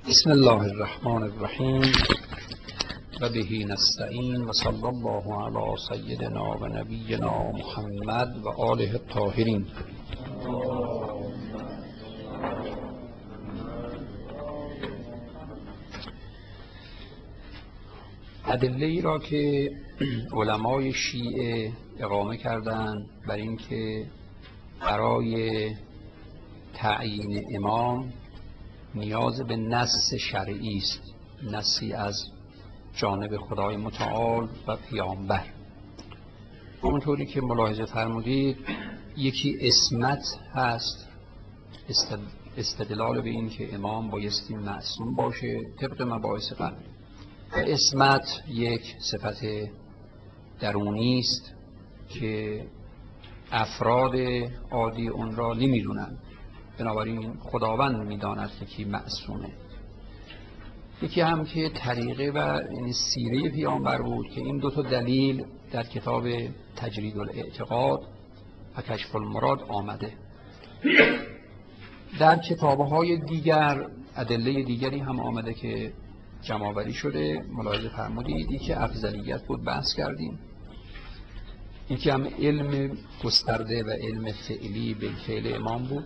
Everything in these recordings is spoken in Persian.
بسم الله الرحمن الرحیم و بهی نستعین و صلی الله علی سیدنا و نبینا محمد و آله الطاهرین. ادله ای را که علمای شیعه اقامه کردند بر اینکه برای تعیین امام نیاز به نص شرعی است، نصی از جانب خدای متعال و پیامبر. همونطوری که ملاحظه فرمودید، یکی اسمت هست، استدلال به این که امام بایستی معصوم باشه طبق مباحث قبل. اسمت یک صفت درونی است که افراد عادی اون را نمیدونند، بنابراین خداوند میداند که کی معصومه. یکی هم که طریقه و سیره پیامبر بود که این دو تا دلیل در کتاب تجرید الاعتقاد و کشف المراد آمده. در کتاب‌های دیگر ادله دیگری هم آمده که جمع‌آوری شده، ملاحظه فرمودید. یکی افضلیت بود، بحث کردیم. یکی هم علم گسترده و علم فعلی به فعل امام بود.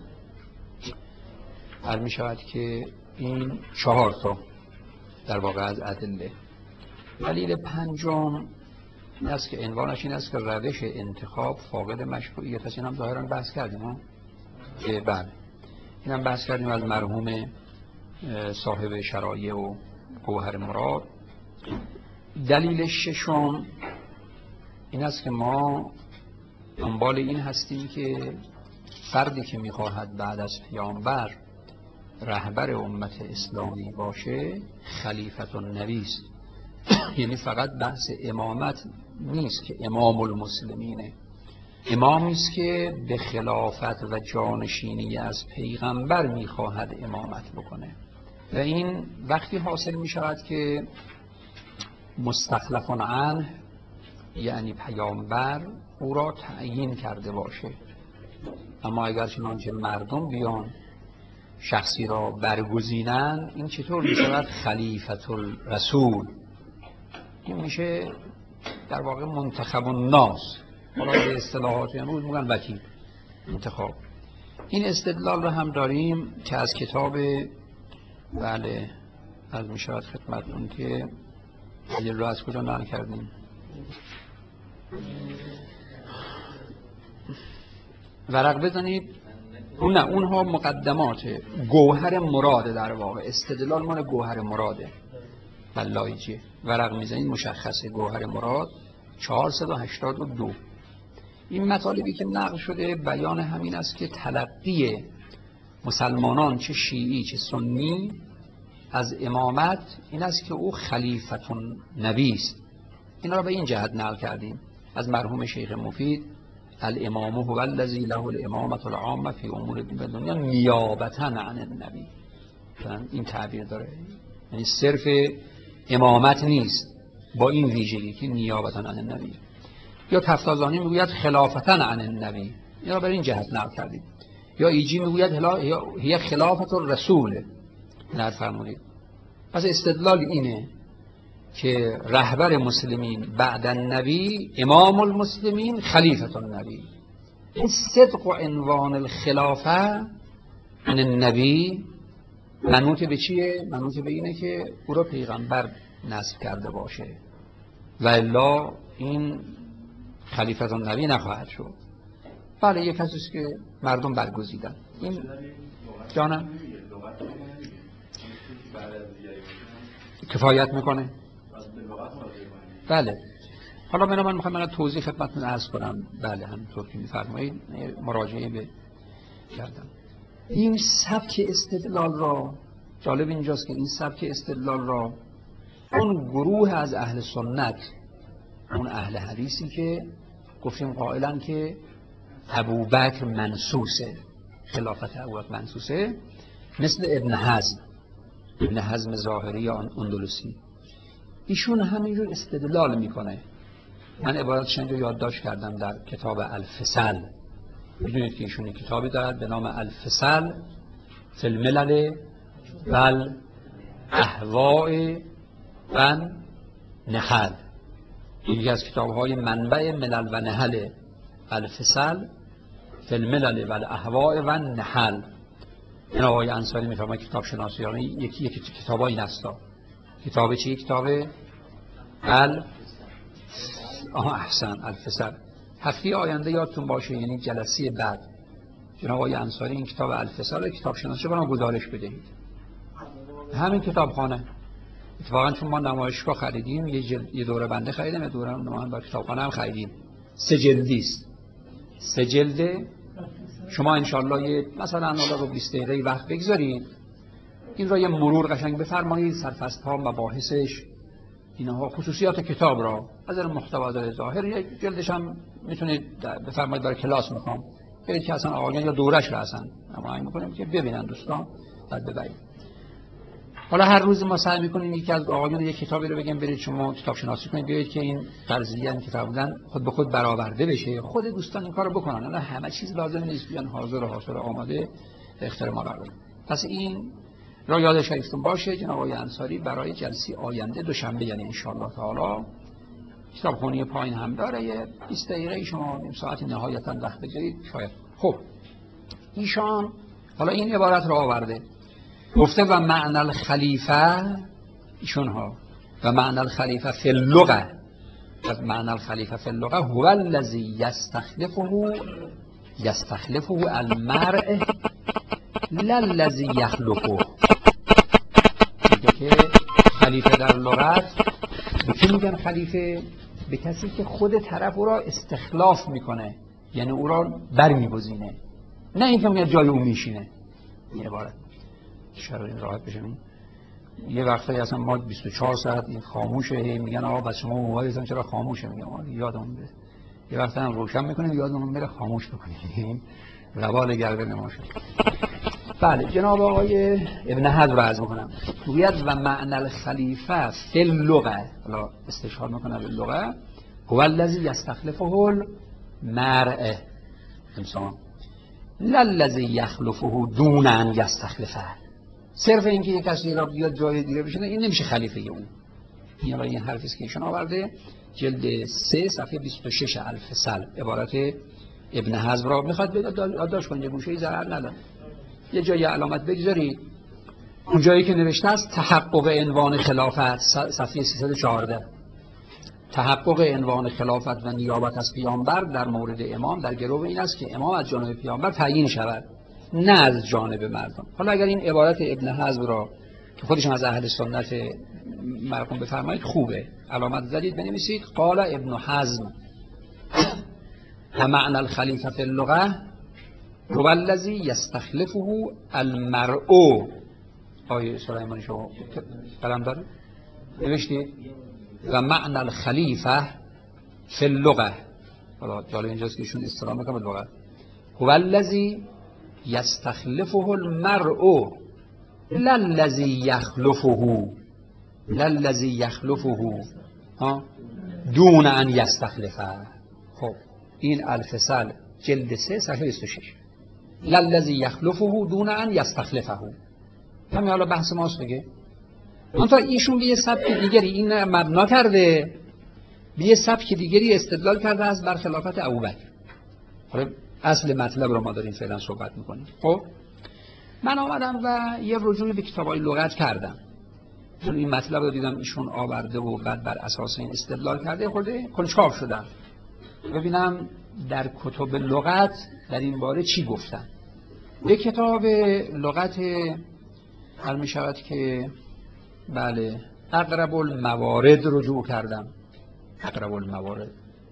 هر می شود که این 4 تا در واقع از ادله. دلیل پنجم این است که عنوانش این است که روش انتخاب فاقد مشروعیت است. این هم ظاهرا بحث کردیم که بله، این هم بحث کردیم از مرحوم صاحب شرایع و گوهر مراد. دلیل ششم این است که ما دنبال این هستیم که فردی که می‌خواهد بعد از پیامبر رهبر امت اسلامی باشه خلیفت النبی است. یعنی فقط بحث امامت نیست که امام المسلمینه، امامی است که به خلافت و جانشینی از پیغمبر میخواهد امامت بکنه. و این وقتی حاصل میشود که مستخلف عنه، یعنی پیامبر او را تعیین کرده باشه. اما اگر چنانچه مردم بیان شخصی را برگزینن، این چطور میشود خلیفت الرسول؟ این میشه در واقع منتخب الناس، حالا به اصطلاحات امروز میگن وکیل انتخاب. این استدلال رو هم داریم که از کتاب بله از میشود خدمتتون که دلیل رو از کجا نقل کردیم. ورق بزنید. اونها مقدمات گوهر مراده، در واقع استدلال مال گوهر مراده بلایجی. ورق میزنید مشخصه گوهر مراد 482. این مطالبی که نقل شده بیان همین است که تلقی مسلمانان چه شیعی چه سنی از امامت این است که او خلیفت النبی است. اینا را به این جهت نقل کردیم از مرحوم شیخ مفید: الامام هو الذی له الامامة العامة فی امور دنیا نیابة عن النبی. این تعبیر داره، یعنی صرف امامت نیست با این ویژگی که نیابة عن النبی. یا تفتازانی میگوید خلافة عن النبی، اینا بر این جهت نقل کردیم. یا ایجی میگوید هی خلافت الرسول. نقل فرمودید. پس استدلال اینه که رهبر مسلمین بعد النبی، امام المسلمین خلیفت النبی. این صدق و عنوان الخلافه عن النبی منوط به چیه؟ منوط به اینه که او را پیغمبر نصب کرده باشه، و الا این خلیفت النبی نخواهد شد. بله، یک کسی است که مردم برگزیدن. این جانم کفایت میکنه. بله، حالا من میخوام توضیح خدمتتون عرض کنم. بله، همونطور که میفرمایید مراجعه به کردم. این سبک استدلال را، جالب اینجاست که این سبک استدلال را اون گروه از اهل سنت، اون اهل حدیثی که گفتیم قائلن که ابوبکر منسوسه، خلافت ابوبکر منسوسه، مثل ابن حزم ظاهری اندلسی، ایشون همینجور استدلال میکنه. من عبارتش اینجا یادداشت کردم در کتاب الفصل. میدونید که ایشون کتابی دارد به نام الفصل فی الملل اهواء و نحل. یکی از کتاب‌های منبع ملل و نحل، الفصل فی الملل و الاهواء و نحل. این آقای انصاری میفرماید کتاب شناسیانه یکی کتابای این هستا. کتاب چی؟ کتاب احسن الفصل. هفته آینده یادتون باشه، یعنی جلسه بعد، جناب آقای انصاری این کتاب الفصل کتاب شناسی برام گزارش بدهید. همین کتابخانه اتفاقا چون ما نمایشگاه خریدیم، یه دوره بنده خریدیم، یه دوره من با کتابخانه هم خریدیم. 3 جلدی است. 3 جلده. شما انشالله یه مثلا رو 20 دقیقه وقت بگذارید این را یه مرور قشنگ بفرمایید، سرفصل‌ها، مباحثش، اینها، خصوصیات کتاب را از محتویات ظاهر. یک جلدش هم میتونید بفرمایید برای کلاس میخوام برید که اصلا آقایان یا دورش رو اصلا هماهنگ میکنیم که ببینن دوستان بعد ببرید. حالا هر روز ما سعی میکنیم یکی از آقایان یک کتابی رو بگیم برید شما کتاب شناسی کنید، بیایید که این فرضیه این کتاب بودن خود به خود برآورده بشه. خود دوستان این کارو بکنن، نه همه چیز لازم نیست بیان حاضر و حاصل آماده به اختیار ما قرار بدن. پس این را یادش هستون باشه. جناب آقای انصاری برای جلسه آینده دوشنبه، یعنی ان شاء الله تعالی، کتابخونه پایین هم داره، یه 20 دقیقه شما نیم ساعت نهایتا وقت بگیرید شاید. خب ایشان حالا این عبارت را آورده، گفته و معنی الخلیفه، ایشون ها، و معنی الخلیفه فی اللغه، و معنی الخلیفه فی اللغه هو الذی یستخلفه المرء لا الذی یخلفه. میگه که خلیفه در لغت چی میگن؟ خلیفه به کسی که خود طرف او را استخلاف میکنه، یعنی او را برمیگزینه، نه اینکه میاد جای او میشینه. این عبارت شرایط راحت بشیم. یه وقتایی اصلا ما 24 ساعت این خاموشه، میگن آقا بس شما موبایلتون چرا خاموشه؟ میگم یادمون بره. یه وقتا هم روشن میکنیم یادمون بره خاموش بکنیم. روال گردن ما شد. بله جناب آقای ابن حزم عرض میکنم گوید و معنی الخلیفه فی اللغه، حالا استشهاد میکنه به لغه، هو الذی یستخلفه المرء، انسان، لا الذی یخلفه دون ان یستخلفه. صرف اینکه یک کسی را بیاد جای دیگه بشینه این نمیشه خلیفه اون. این حرفی است که ایشون آورده، جلد 3 صفحه 26 الفصل، عبارت ابن حزم را میخواد یادداشت کنید، گوشه‌ای ضرر نداره. یه جایی علامت بگذارید، اون جایی که نوشته است تحقق عنوان خلافت، صفحه 314. تحقق عنوان خلافت و نیابت از پیامبر در مورد امام در گرو این است که امام از جانب پیامبر تعیین شود، نه از جانب مردم. حالا اگر این عبارت ابن حزم را که خودشون از اهل سنت مرحوم بفرمایید خوبه، علامت زدید بنویسید قال ابن حزم و معنی الخلیفه فی اللغه هو الذی یستخلفه المرء. آیه سلیمانی شما قلم داره نوشتید و معنی الخلیفه فی اللغه. حالا جالب اینجاست که ایشون اصطلاح میکنه به لغت، هو الذی یستخلفه المرء لا الذی یخلفه، لا الذی یخلفه دون ان یستخلفه. خب این الفصل جلد 3 صفحه 26. لا الذی یخلفه دون ان یستخلفه. همین حالا بحث ماست دیگه. منتها ایشون به یه سبک دیگری این مبنا کرده، به یه سبک دیگری استدلال کرده از بر خلافت ابوبکر. حالا اصل مطلب رو ما داریم فعلا صحبت میکنیم. خب من آمدم و یه رجوعی به کتابای لغت کردم، چون این مطلب رو دیدم ایشون آورده و بعد بر اساس این استدلال کرده، خورده کنجکاو شدم ببینم در کتب لغت در این باره چی گفتن. به کتاب لغت حال می شود که بله اقرب الموارد رجوع کردم. اقرب الموارد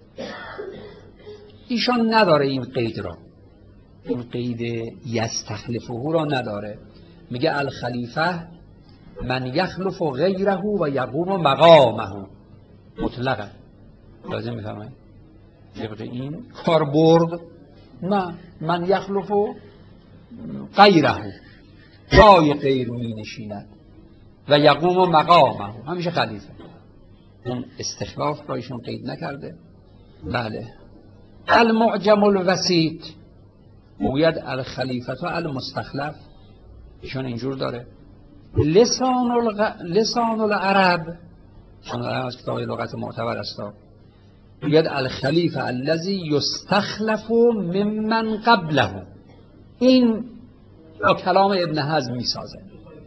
ایشان نداره این قید را، این قید یستخلفه را نداره. میگه الخلیفه من یخلف غیره و یقوم مقامه مطلقا. لازم میفهمید طبق این کاربرد نه، من یخلف غیره، جای غیر می نشیند، و یقوم مقامه همیشه خلیفه. اون استخلاف را ایشون قید نکرده. بله المعجم الوسیط گوید الخلیفه المستخلف، ایشون اینجور داره لسان العرب، چون از کتاب لغت معتبر است، میگه الخلیفه الذی یستخلف ممن قبله. این با کلام ابن حزم میسازه.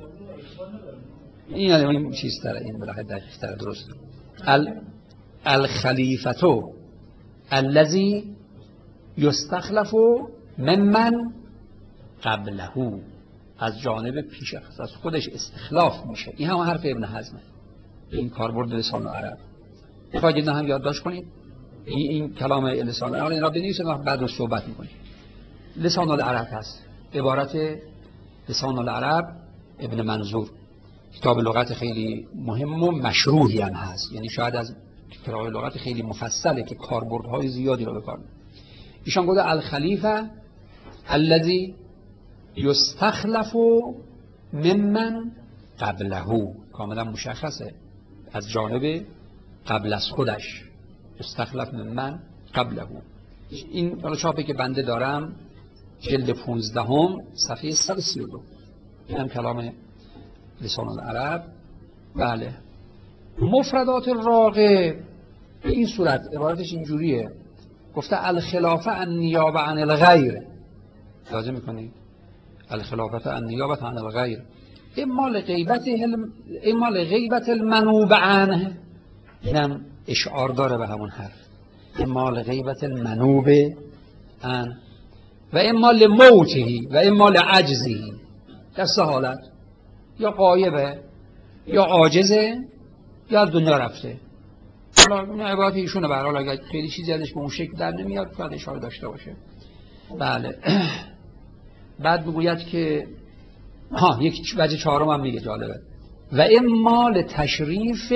این چیز تره، این بلاخه دقیق تره، درست. الخلیفتو الذی یستخلف ممن قبله، از جانب پیش از خودش استخلاف میشه. این هم حرف ابن حزمه، این کاربرد لسان العرب. خواهید هم یادداشت کنید این کلام لسان العرب، این را بنویسید و بعد رو صحبت میکنید. لسان العرب هست، عبارت لسان العرب ابن منظور، کتاب لغت خیلی مهم و مشروحی هم هست، یعنی شاید از کتاب لغت خیلی مفصله که کاربردهای زیادی رو بکار. ایشان گفته الخلیفه الذی یستخلف ممن قبله، کاملا مشخصه، از جانب قبل از خودش، استخلف ممن قبله. این حالا چاپی که بنده دارم جلد 15 صفحه 132، این هم کلام لسان العرب. بله. مفردات راغب این صورت عبارتش اینجوریه، گفته الخلافه النیابه عن الغیر، لازم میکنید الخلافه النیابه عن الغیر، اما لغیبت المنوب عنه، اینم اشعار داره به همون حرف، اما لغیبت المنوب عنه و اما لموته و اما لعجزه، در سه حالت، یا غایبه یا عاجزه یا از دنیا رفته. حالا این عبارت ایشونه، به هر حال اگر خیلی چیزی ازش به اون شکل در نمیاد باید اشاره داشته باشه. بله. بعد بگوید که یک وجه چهارم هم میگه، جالبه، و اما لتشریف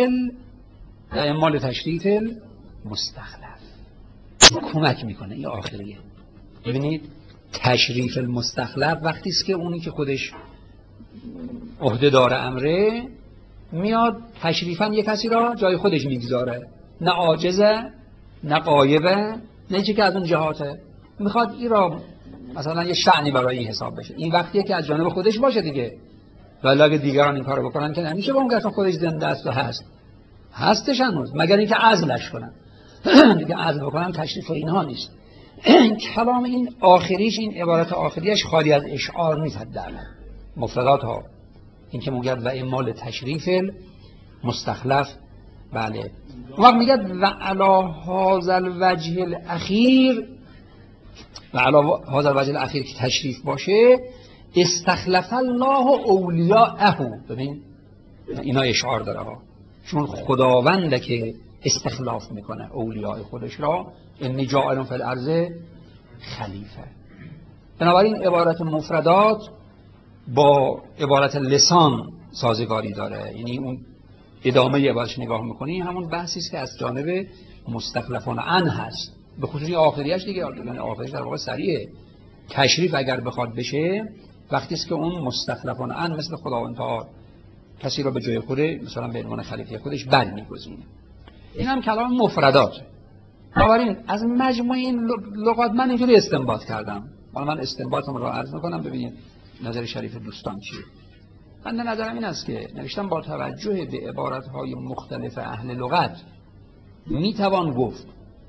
المستخلف، کمک میکنه. این آخریه، ببینید تشریف المستخلف وقتی است که اونی که خودش عهده داره امره میاد تشریفاً یک کسی را جای خودش میگذاره، نه عاجزه نه غایبه، نه چیزی که از اون جهاته، میخواد این را مثلا یه شأنی برای این حساب بشه. این وقتیه که از جانب خودش باشه دیگه، ولی اگه دیگران این کارو بکنن که نمیشه، با اون که خودش زنده است و هستش هنوز، مگر اینکه عزلش کنن. دیگه عزل بکنن تشریف و اینها نیست. کلام این آخریش، این عبارت آخریش خالی از اشعار نیست. در مفردات ها این که میگه و اما لتشریف مستخلف. بله. اون وقت میگه و علی هذا الوجه الاخیر، و علی هذا الوجه الاخیر که تشریف باشه، استخلف الله اولیاءه. ببین اینا اشعار داره ها، چون خداونده که استخلاف میکنه اولیاء خودش را، انی جاعل فی الارض خلیفه. بنابراین عبارت مفردات با عبارت لسان سازگاری داره، یعنی اون ادامه عبارتش نگاه میکنی همون بحثی است که از جانب مستخلفان عنه هست، به خصوص آخریش دیگه، یعنی آخریش در واقع سریعه. تشریف اگر بخواد بشه وقتی است که اون مستخلفان عنه مثل خداوند تعالی کسی را به جای خوده مثلا به عنوان خلیفه خودش برمی‌گزینه. این هم کلام مفردات. بنابراین از مجموع این لغات من اینجوری استنباط کردم. من استنباطم رو عرض میکنم ببینید نظر شریف دوستان چیه. من نظرم این است که نوشتم با توجه به عبارت‌های مختلف اهل لغت میتوان گفت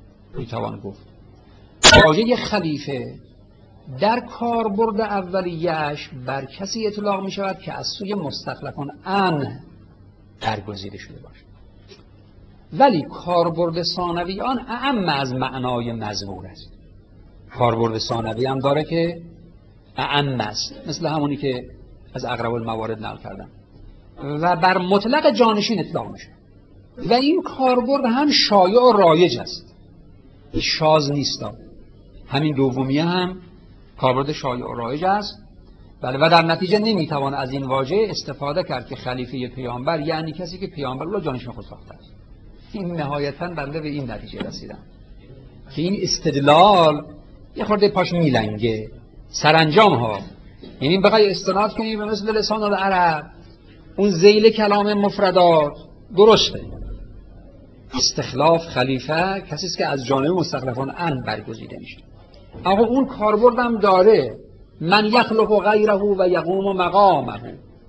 واژه خلیفه در کاربرد اولیه‌اش بر کسی اطلاق می شود که از سوی مستخلفان عنه برگزیده شده باشد، ولی کاربرد ثانویان اعم از معنای مذکور است. کاربرد ثانوی هم داره که اعم است، مثل همونی که از اقرب الموارد نقل کردم، و بر مطلق جانشین اطلاق میشه. و این کاربرد هم شایع و رایج است، شاذ نیست. همین دومیه هم کاربرد شایع و رایج است. بله. و در نتیجه نمیتوان از این واژه استفاده کرد که خلیفه پیامبر یعنی کسی که پیامبر رو جانشین خود ساخته است. این نهایتاً بنده به این نتیجه رسیدم که این استدلال یه خورده پاش میلنگه. سرانجام ها یعنی بخوای استناد کنی به مثل لسان العرب، اون ذیل کلام مفردات درسته، استخلاف خلیفه کسی است که از جانب مستخلفان عنه برگزیده میشه. اما اون کاربردم داره، من یخلق غیره و یقوم مقامه،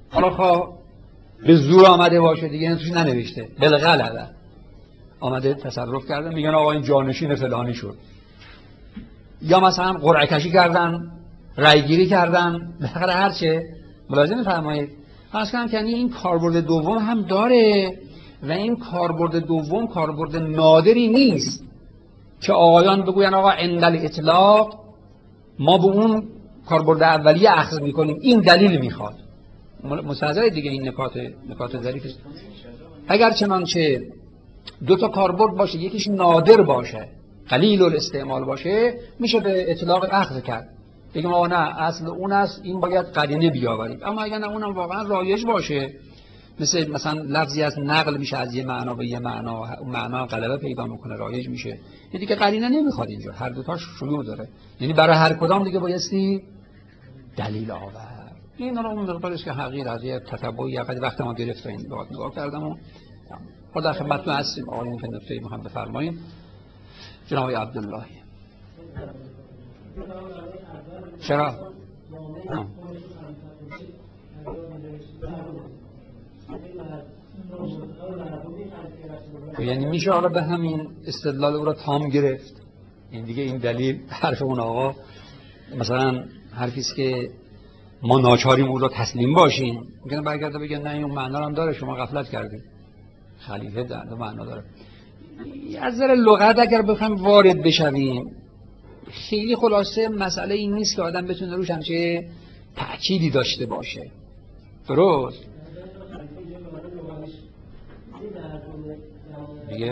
حالا خواه به زور آمده باشه دیگه توش ننوشته، بالغلبه آمده تصرف کردن، میگن آقا این جانشین فلانی شد، یا مثلا قرعه کشی کردن، رای گیری کردن، بالاخره هر چه ملاحظه می‌فرمایید. فرض کنم که این کاربرد دوم هم داره و این کاربرد دوم کاربرد نادری نیست که آقایان بگوین آقا عند الاطلاق ما به اون کاربرد اولیه اخذ میکنیم، این دلیل میخواد. مستحضر دیگه این نکات ظریف است. اگر چنانچه دو تا کاربرد باشه، یکیش نادر باشه، قلیل الاستعمال باشه، میشه به اطلاق اخذ کرد، بگیم آقا نه اصل اون است، این باید قرینه بیاورید. اما اگر نه اونم واقعا رایج باشه، مثلا لفظی از نقل میشه از یه معنا به یه معنا، اون معنا غلبه پیدا میکنه، رایج میشه، یه دیگه قرینه نمیخواد اینجا، هر دو تاش شیوع داره، یعنی برای هر کدام دیگه بایستی دلیل آورد. این رو اون مقدارش که حقیر از یه تتبعی قد وقت ما گرفت این لغات نگاه کردم و خود در خدمتتون هستیم. آقایون که نکته مهم بفرمایید. جناب عبدالله چرا؟ یعنی میشه حالا به همین استدلال او را تام گرفت، این دیگه این دلیل حرف اون آقا مثلا حرفیست که ما ناچاریم او را تسلیم باشیم، میگن برگرده بگن نه این معنا هم داره، شما غفلت کردید، خلیفه در معنا داره. از نظر لغت اگر بخوایم وارد بشویم، خیلی خلاصه مسئله این نیست که آدم بتونه روش همچه تأکیدی داشته باشه. درست دیگه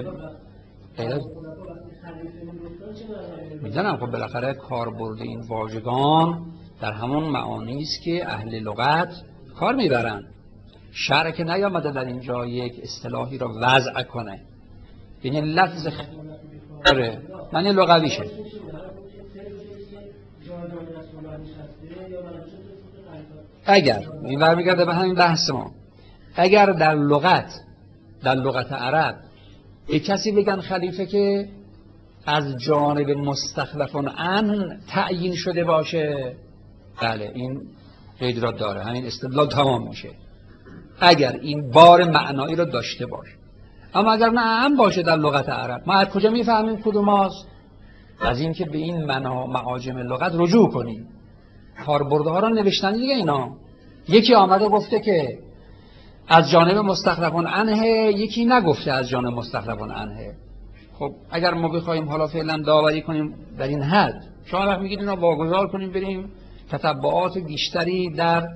میدونم خب بالاخره کاربرد این واژگان در همون معانی است که اهل لغت کار میبرن. شرع که نیامده در اینجا یک اصطلاحی را وضع کنه، یعنی لفظ خاره معنی لغویشه. اگر این برمیگرده به همین بحث ما، اگر در لغت عرب یک کسی بگن خلیفه که از جانب مستخلفون عنه تعیین شده باشه، بله این قید را داره، همین استدلال تمام میشه اگر این بار معنایی را داشته باشه. اما اگر نه هم باشه در لغت عرب، ما از کجا میفهمیم کدوم است؟ از این که به این معاجم لغت رجوع کنیم، کاربردها را نوشتن دیگه. اینا یکی آمده گفته که از جانب مستخلفون عنه، یکی نگفته از جانب مستخلفون عنه. خب اگر ما بخوایم حالا فعلا داوری کنیم در این حد، شما وقت میگید اینا واگذار کنیم بریم تتبعات بیشتری در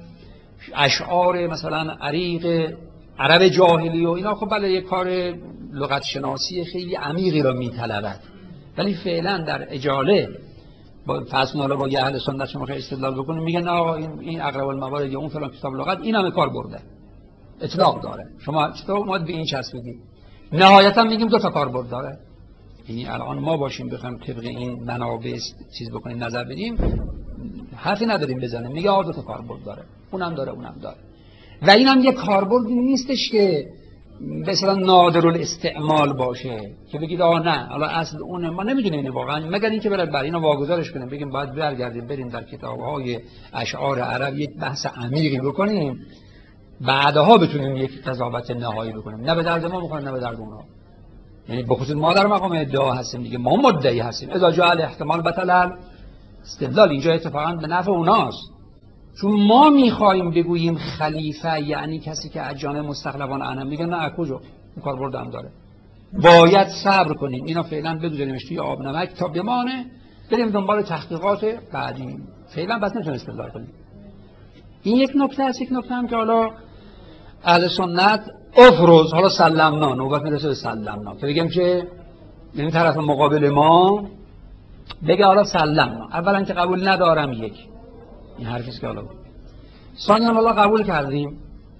اشعار مثلا عریق عرب جاهلی و اینا، خب بله یک کار لغت شناسی خیلی عمیقی را میطلبد، ولی فعلا در اجاله با فصل حالا با یه اهل سنت شما که استدلال بکنیم میگن آقا این اقرب الموارد یا اون فلان کتاب لغت این همه کار برده، اطلاق داره، شما چطور اومد به این چسبیدید؟ نهایتا میگیم دو تا کاربرد داره. یعنی الان ما باشیم بخوایم طبق این منابع چیز بکنیم نظر بدیم، حرفی نداریم بزنیم، میگه آقا دو تا کاربرد داره، اونم داره اونم داره. و اینم یه کاربردی نیستش که مثلا نادر الاستعمال باشه که بگید آقا نه حالا اصل اونه، ما نمیدونیم واقعا، مگر اینکه برای اینو واگذارش کنیم بگیم باید برگردیم بریم در کتاب‌های اشعار عرب یک بحث عمیقی بکنیم، بعدها بتونیم یک قضاوت نهایی بکنیم. نه به درد ما بخوره نه به درد اونها. یعنی به خصوص ما در مقام ادعا هستیم دیگه، ما مدعی هستیم. اذا جاء الاحتمال بطل استدلال، اینجا اتفاقا به نفع اوناست، چون ما میخوایم بگوییم خلیفه یعنی کسی که از جانب مستخلفان عنه، میگن نه کجا این کاربرد هم داره، باید صبر کنیم اینا فعلا بگذاریمش توی آب نمک تا بمانه، بریم دنبال تحقیقات بعدی، فعلا بس نمیتونیم استدلال کنیم. این یک نکته است. یک نکته هم که حالا اهل سنت افروز، حالا سلمنا، نوبت میرسه به سلمنا که بگیم که این طرف مقابل ما بگه حالا سلمنا، اولا که قبول ندارم، یک این حرفیست که حالا ثانیاً حالا قبول کردیم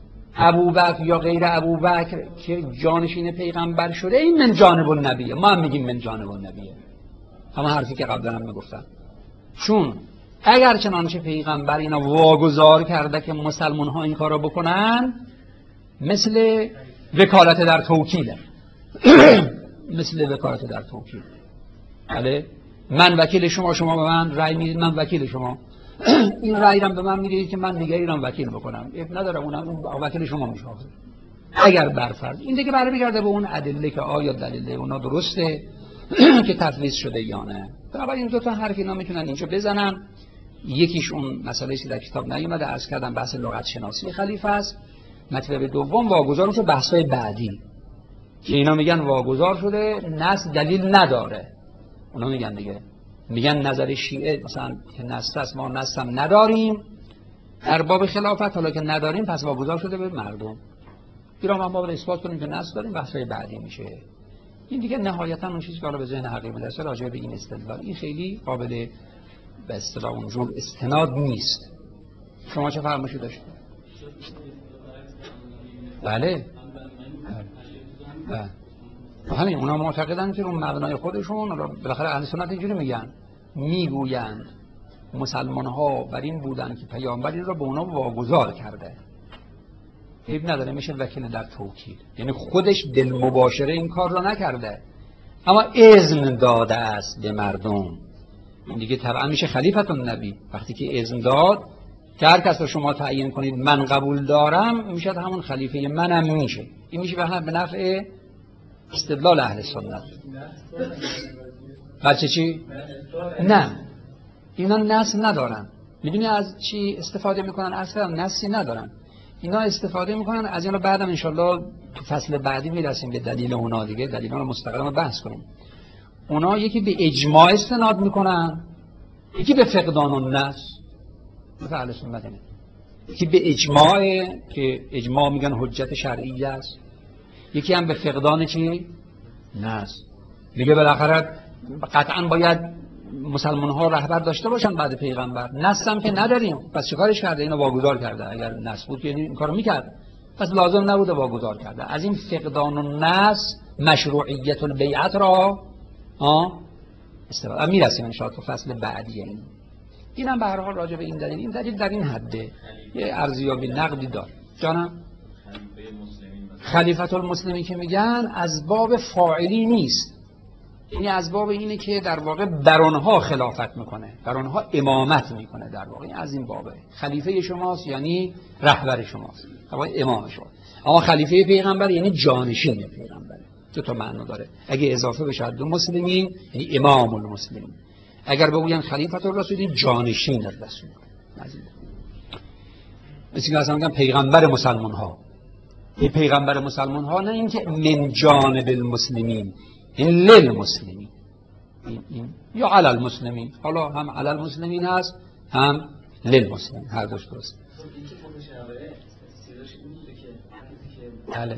ابوبکر یا غیر ابوبکر که جانشین پیغمبر شده، این من جانب النبیه، ما هم میگیم من جانب النبیه، همه حرفی که قبلا هم میگفتن. چون اگر چنانچه پیغمبر اینا واگذار کرده که مسلمان ها این کارو بکنن، مثل وکالت در توکیله مثل وکالت در توکیل. بله من وکیل شما، شما به من رأی میدید، من وکیل شما، این رأی رو به من میدید که من دیگه ایران وکیل بکنم، نداره، اون وکیل شما میشه. اگر برفرض این دیگه برمیگرده به اون ادله که آیا دلیل اونا درسته که تفویض شده یا نه. بنابراین دو تا حرف اینا میتونن اینجا بزنن. یکیش اون مسئله که در کتاب نیومده، عرض کردم بحث لغت شناسی خلیفه است. مطلب دوم واگذار میشه بحث‌های بعدی که اینا میگن واگذار شده، نص دلیل نداره. اونا میگن دیگه، میگن نظر شیعه مثلا که نص است، ما نص هم نداریم در باب خلافت، حالا که نداریم پس واگذار شده به مردم. ایران ما باید اثبات کنیم که نص داریم، بحث‌های بعدی میشه. این دیگه نهایتا اون چیزی که حالا به ذهن حقیقی میرسه راجع به این استدلال، این خیلی قابل به اصطلاح اونجور استناد نیست. شما چه فرمایشی داشتید؟ بله همین اونا معتقدن که اون مبنای خودشون، بالاخره اهل سنت اینجوری میگویند مسلمان ها بر این بودن که پیامبری را به اونا واگذار کرده، عیب نداره، میشه وکیل در توکیل، یعنی خودش دل مباشره این کار را نکرده اما اذن داده است به مردم. این دیگه طبعا میشه خلیفت النبی وقتی که اذن داد که هر کس رو شما تعیین کنید من قبول دارم، میشه همون خلیفه منم میشه. این میشه به نفع استدلال اهل سنت. بچه چی؟ نه اینا نص ندارن. میدونی از چی استفاده میکنن؟ اصلا نصی ندارن. اینا استفاده میکنن از اینا، بعدم انشالله تو فصل بعدی میرسیم به دلیل اونا، دیگه دلیل اونا مستقلا بحث کنیم. اونا یکی به اجماع استناد میکنن، یکی به فقدان النص. مثل اهل سنت اینه، یکی به اجماع که اجماع میگن حجت شرعی است، یکی هم به فقدان چی؟ نص. میگه بالاخره قطعا باید مسلمان ها رهبر داشته باشن بعد پیغمبر، نص هم که نداریم، پس چیکارش کرده؟ اینو واگذار کرده. اگر نص بود که این کارو میکرد، پس لازم نبوده واگذار کرده. از این فقدان النص مشروعیت البیعت را استفاده میرسیم ان شاءالله تو فصل بعدی. اینم به هر حال راجع به این دلیل در این حده یه ارزیابی نقدی داره. جانم خلیفت المسلمین که میگن از باب فاعلی نیست، یعنی از باب اینه که در واقع بر آنها خلافت میکنه، بر آنها امامت میکنه. در واقع از این بابه خلیفه شماست، یعنی رهبر شماست، امام شماست. اما خلیفه پیغمبر یعنی جانشین پیغمبره. دو تا معنی داره. اگه اضافه بشه دو مسلمین یعنی امام المسلمین، اگر بگوین خلیفت الرسول جانشین الرسول. مثل که اصلا میگن پیغمبر مسلمان ها. این پیغمبر مسلمان ها نه اینکه من جانب المسلمین، این للمسلمین، این یا علی المسلمین، حالا هم علی المسلمین هست هم للمسلمین، هر دوش درست. بله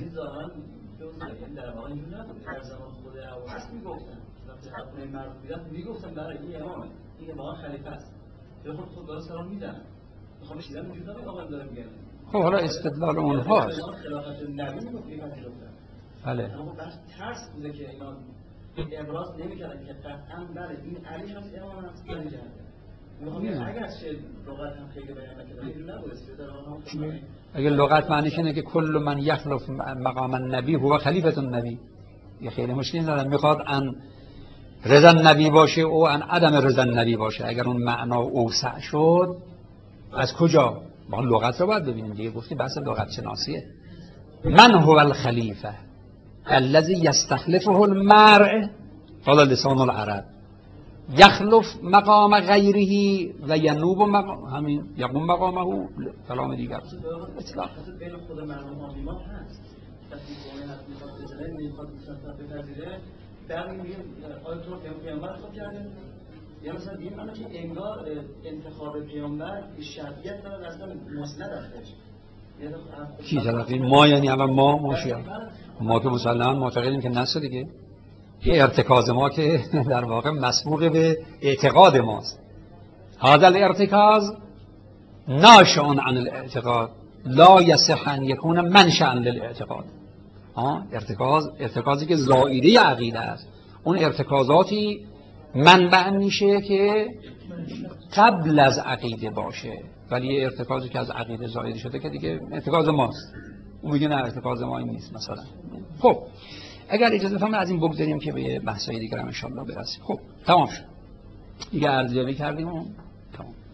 میگفتن برای این امامه، این امام خلیفه است. خود داره سلام میدن. میخوام چیزا وجود داره آقا داره میگن. خب حالا استدلال اونهاست. خلافت النبی میگفتن. بله. اما بس ترس بوده که اینا ابراز نمیکردن که قطعا بله این علی هم امام هست علی جهنم. میخوام اگر چه لغت هم خیلی بیان نکرده اینجوری نبوده. اگه لغت معنیش اینه که کل من یخلف مقام النبی هو خلیفة النبی، یه خیلی مشکلی نداره. میخواد ان رضا النبی باشه او ان عدم رضا النبی باشه. اگر اون معنا اوسع شد از کجا؟ با لغت رو باید ببینیم دیگه. گفتیم بحث لغت شناسیه. من هو الخلیفه الذي يستخلفه المرء قال لسان العرب یخلف مقام غیره و ینوب مقام، همین یقوم مقامه. کلام دیگر اصلا بین خود مردم آمیمان هست. وقتی قومی هست میخواد بزنه میخواد بپذیره در میگیم آیا تو پیامبر خود کرده؟ یا مثلا این معنی که انگار انتخاب پیامبر شرعیت داره اصلا مسند هستش. کی طرفی ما؟ یعنی اول ما شیعه، ما که مسلمان معتقدیم که نص دیگه. یه ارتکاز ما که در واقع مسبوق به اعتقاد ماست. هذا الارتکاز ناشئ عن الاعتقاد لا يصح ان يكون منشأ للاعتقاد. ارتکازی که زائده عقیده است. اون ارتکازاتی منبع میشه که قبل از عقیده باشه، ولی ارتکازی که از عقیده زائده شده که دیگه ارتکاز ماست. اون میگه نه ارتکاز ما این نیست مثلا. خب اگر اجازه بفرمایید از این بگذاریم که به بحث‌های دیگر هم ان شاء الله برسیم. خب تمام شد دیگه، ارزیابی کردیم و تمام.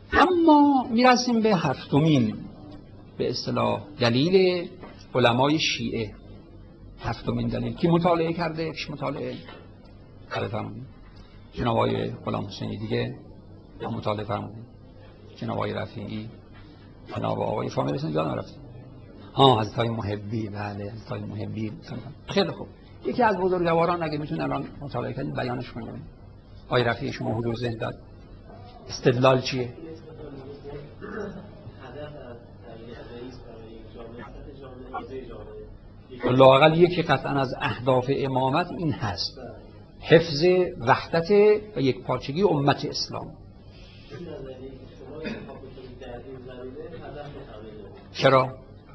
اما میرسیم به هفتمین به اصطلاح دلیل علمای شیعه. هفتمین دلیل کی مطالعه کرده؟ کش مطالعه فرمودیم جناب آقای غلام حسینی دیگه مطالعه فرمودیم، جناب آقای رفیعی، جناب آقای فامیل حسین جان رفت، حضرت های محبی. بله حضرت های محبی. خیلی خوب. یکی از بزرگواران اگه میتونه الان مطالعه کنید بیانش کنید. آقای رفیعی شما حضور ذهن داد استدلال چیه؟ لااقل یکی قطعا از اهداف امامت این هست، حفظ وحدت و یک پارچگی امت اسلام. چرا؟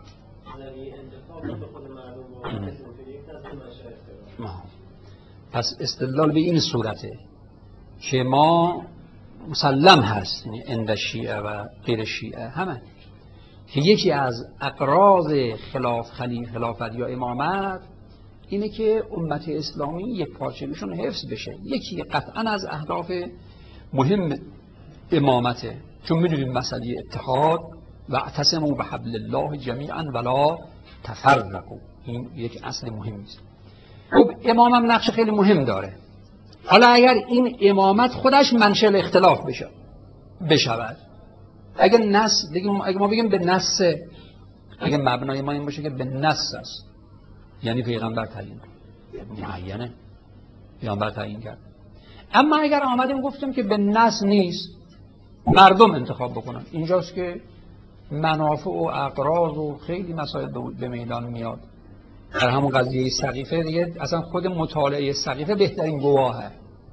پس استدلال به این صورته که ما مسلم هست، یعنی عند شیعه و غیر شیعه همه، که یکی از اغراض خلافت یا امامت اینه که امت اسلامی یک پارچگیشون حفظ بشه. یکی قطعا از اهداف مهم امامته، چون میدونیم مسئله اتحاد و اعتصموا بحبل الله جمیعا ولا تفرقوا، این یک اصل مهمی است. خب امام هم نقش خیلی مهم داره. حالا اگر این امامت خودش منشأ اختلاف بشود، اگر ما بگیم به نص، اگر مبنای ما این باشه که به نص است، یعنی پیغمبر تعیین معینه، پیغمبر تعیین کرد. اما اگر آمدیم گفتیم که به نص نیست، مردم انتخاب بکنن، اینجاست که منافع و اغراض و خیلی مسائل به میدان میاد. در همون قضیه سقیفه دیگه اصلا خود مطالعه سقیفه بهترین گواهه.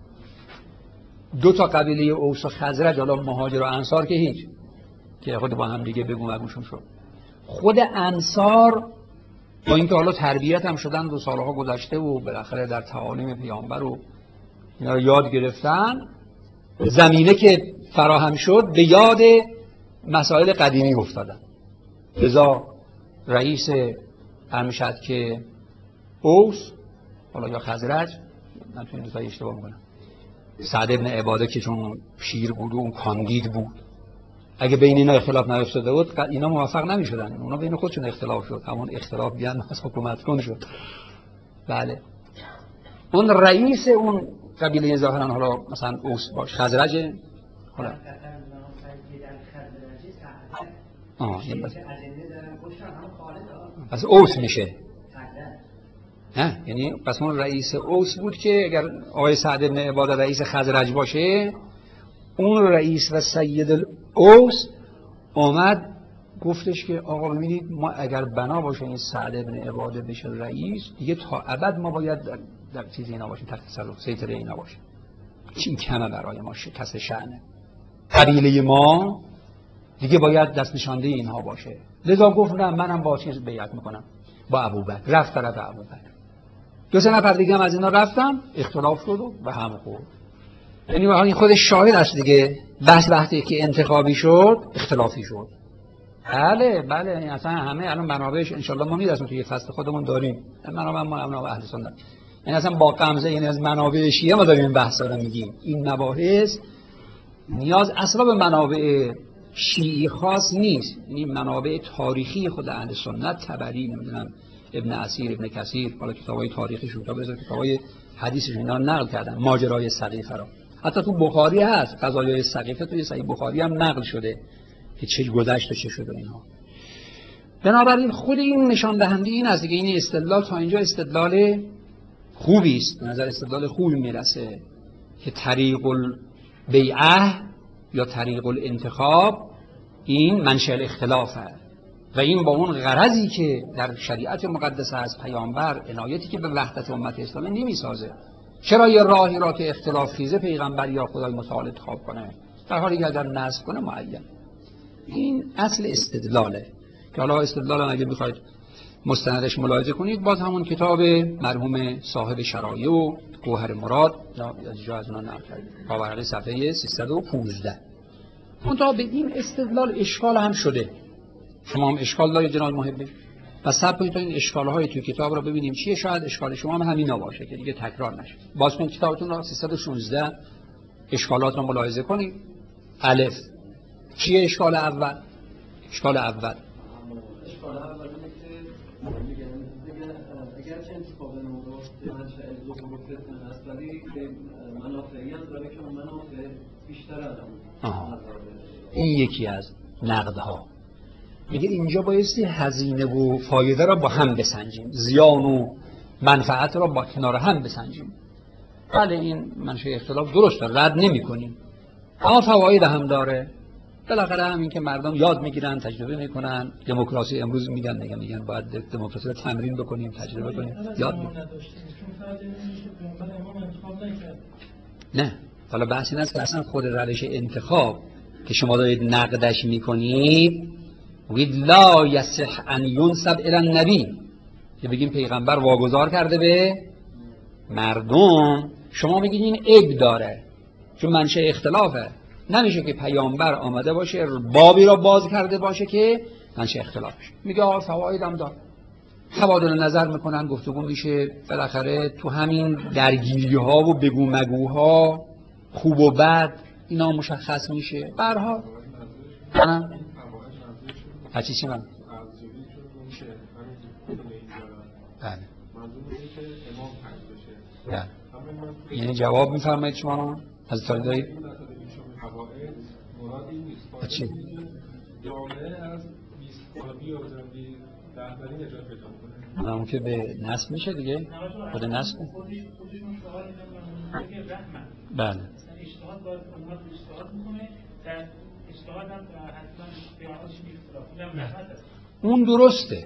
دو تا قبیله اوس و خزرج، حالا مهاجر و انصار که هیچ، که خود با هم دیگه بگو مگوشون شد. خود انصار با اینکه حالا تربیت هم شدن دو سالها گذشته و بالاخره در تعالیم پیامبر و اینا رو یاد گرفتن، زمینه که فراهم شد به یاد مسائل قدیمی افتادن. لذا رئیس امشد که اوس، حالا یا خزرج، من تو این دوتایی اشتباه میکنم، سعد ابن عباده که چون شیر بود و اون کاندید بود، اگه بین اینا اختلاف نیفتاده بود اینا موفق نمیشدن، اونا بین خودشون اختلاف شد، همون اختلاف بیان از حکومت کن شد. بله اون رئیس اون قبیله ظاهرا حالا مثلا اوس باش، خزرجه، حالا پس اوس میشه، نه یعنی پس اون رئیس اوس بود که اگر آقای سعد بن عباده رئیس خزرج باشه، اون رئیس و سید الاوس آمد گفتش که آقا ببینید ما اگر بنا باشه این سعد بن عباده بشه رئیس، دیگه تا ابد ما باید در چیز اینا باشیم، تحت تصرف سیطره اینا باشیم، چین کمه برای ما کس شأنه، قبیله ما دیگه باید دست نشانده اینها باشه. لذا گفت نه منم با چیز بیعت میکنم، با ابوبکر. رفت طرف ابوبکر. دو سه نفر دیگه هم از اینا رفتن، اختلاف شد و به هم خورد. یعنی این خودش شاهد است دیگه، بس وقتی که انتخابی شد اختلافی شد. بله اصلا همه الان منابعش انشالله ما میرسیم توی فصل خودمون داریم، منابع ما اهل سنت، یعنی اصلا با غمزه این از منابع شیعه ما داریم این بحثا رو میگیم. این مباحث نیاز اصلا به منابع شیعی خاص نیست، یعنی منابع تاریخی خود اهل سنت، طبری، نمیدونم ابن اسیر، ابن کثیر، حالا کتابای تاریخیشون تا بذار کتابای حدیثشون اینا نقل کردن، ماجرای سقیفه رو. حتی تو بخاری هست قضایای سقیفه، توی صحیح بخاری هم نقل شده که چه گذشت و چه شد و اینها. بنابراین خود این نشان دهنده این است دیگه، این استدلال تا اینجا استدلال خوبی است، به نظر استدلال خوبی میرسه که طریق البیعه یا طریق الانتخاب این منشأ اختلافه و این با اون غرضی که در شریعت مقدسه از پیامبر، عنایتی که به وحدت امت اسلامی نمیسازه. چرا یه راهی را که اختلاف خیزه پیغمبر یا خدای متعال انتخاب کنه، در حالی که اگر نصب کنه معین. این اصل استدلاله که حالا استدلال اگه بخواید مستندش ملاحظه کنید، باز همون کتاب مرحوم صاحب شرایع و گوهر مراد یا از جا از اونها نقل کردیم، پاورقی صفحه 315. منتها به این استدلال اشکال هم شده. شما هم اشکال دارید جناب محبی، و صبر کنید تا این اشکال‌های توی کتاب رو ببینیم چیه، شاید اشکال شما هم همینا باشه که دیگه تکرار نشه. باز کنید کتابتون رو 316 اشکالات رو ملاحظه کنید. الف، چیه اشکال اول؟ اشکال اول اشکال اول اینه که میگن اگرچه انتخاب نوروز به منشأ ظهور فتنه است ولی منافعی هم داره که اون منافع بیشتر از اون. این یکی از نقدها. میگه اینجا بایستی هزینه و فایده را با هم بسنجیم، زیان و منفعت را با کنار هم بسنجیم. بله این منشأ اختلاف درسته، رد نمی کنیم، اما فواید هم داره. بالاخره هم این که مردم یاد میگیرن، تجربه میکنن. دموکراسی امروز میگن باید دموکراسی رو تمرین بکنیم، تجربه کنیم، یاد بگیریم. نه، حالا بحث این است که اصلا خود روش انتخاب که شما دارید نقدش میکنید وید لا یصح ان ینسب الی النبی، که بگیم پیغمبر واگذار کرده به مردم، شما میگید این عیب داره چون منشأ اختلافه. نمیشه که پیامبر آمده باشه بابی را باز کرده باشه که منشأ اختلافش. میگه فواید هم داره، تبادل نظر میکنن، گفتگو میشه، بالاخره تو همین درگیری ها و بگو مگوها خوب و بد اینا مشخص میشه. برها هرچی چی من بله. یعنی جواب میفرمایید شما از طالب دارید چی؟ جامعه از بیسخوابی و رهبری نجات پیدا کنه. اون که به نسل میشه دیگه، خود نسل. بله. اجتهاد باید امت اجتهاد میکنه، در اجتهاد هم حتما بیاناتش اختلاف اون درسته.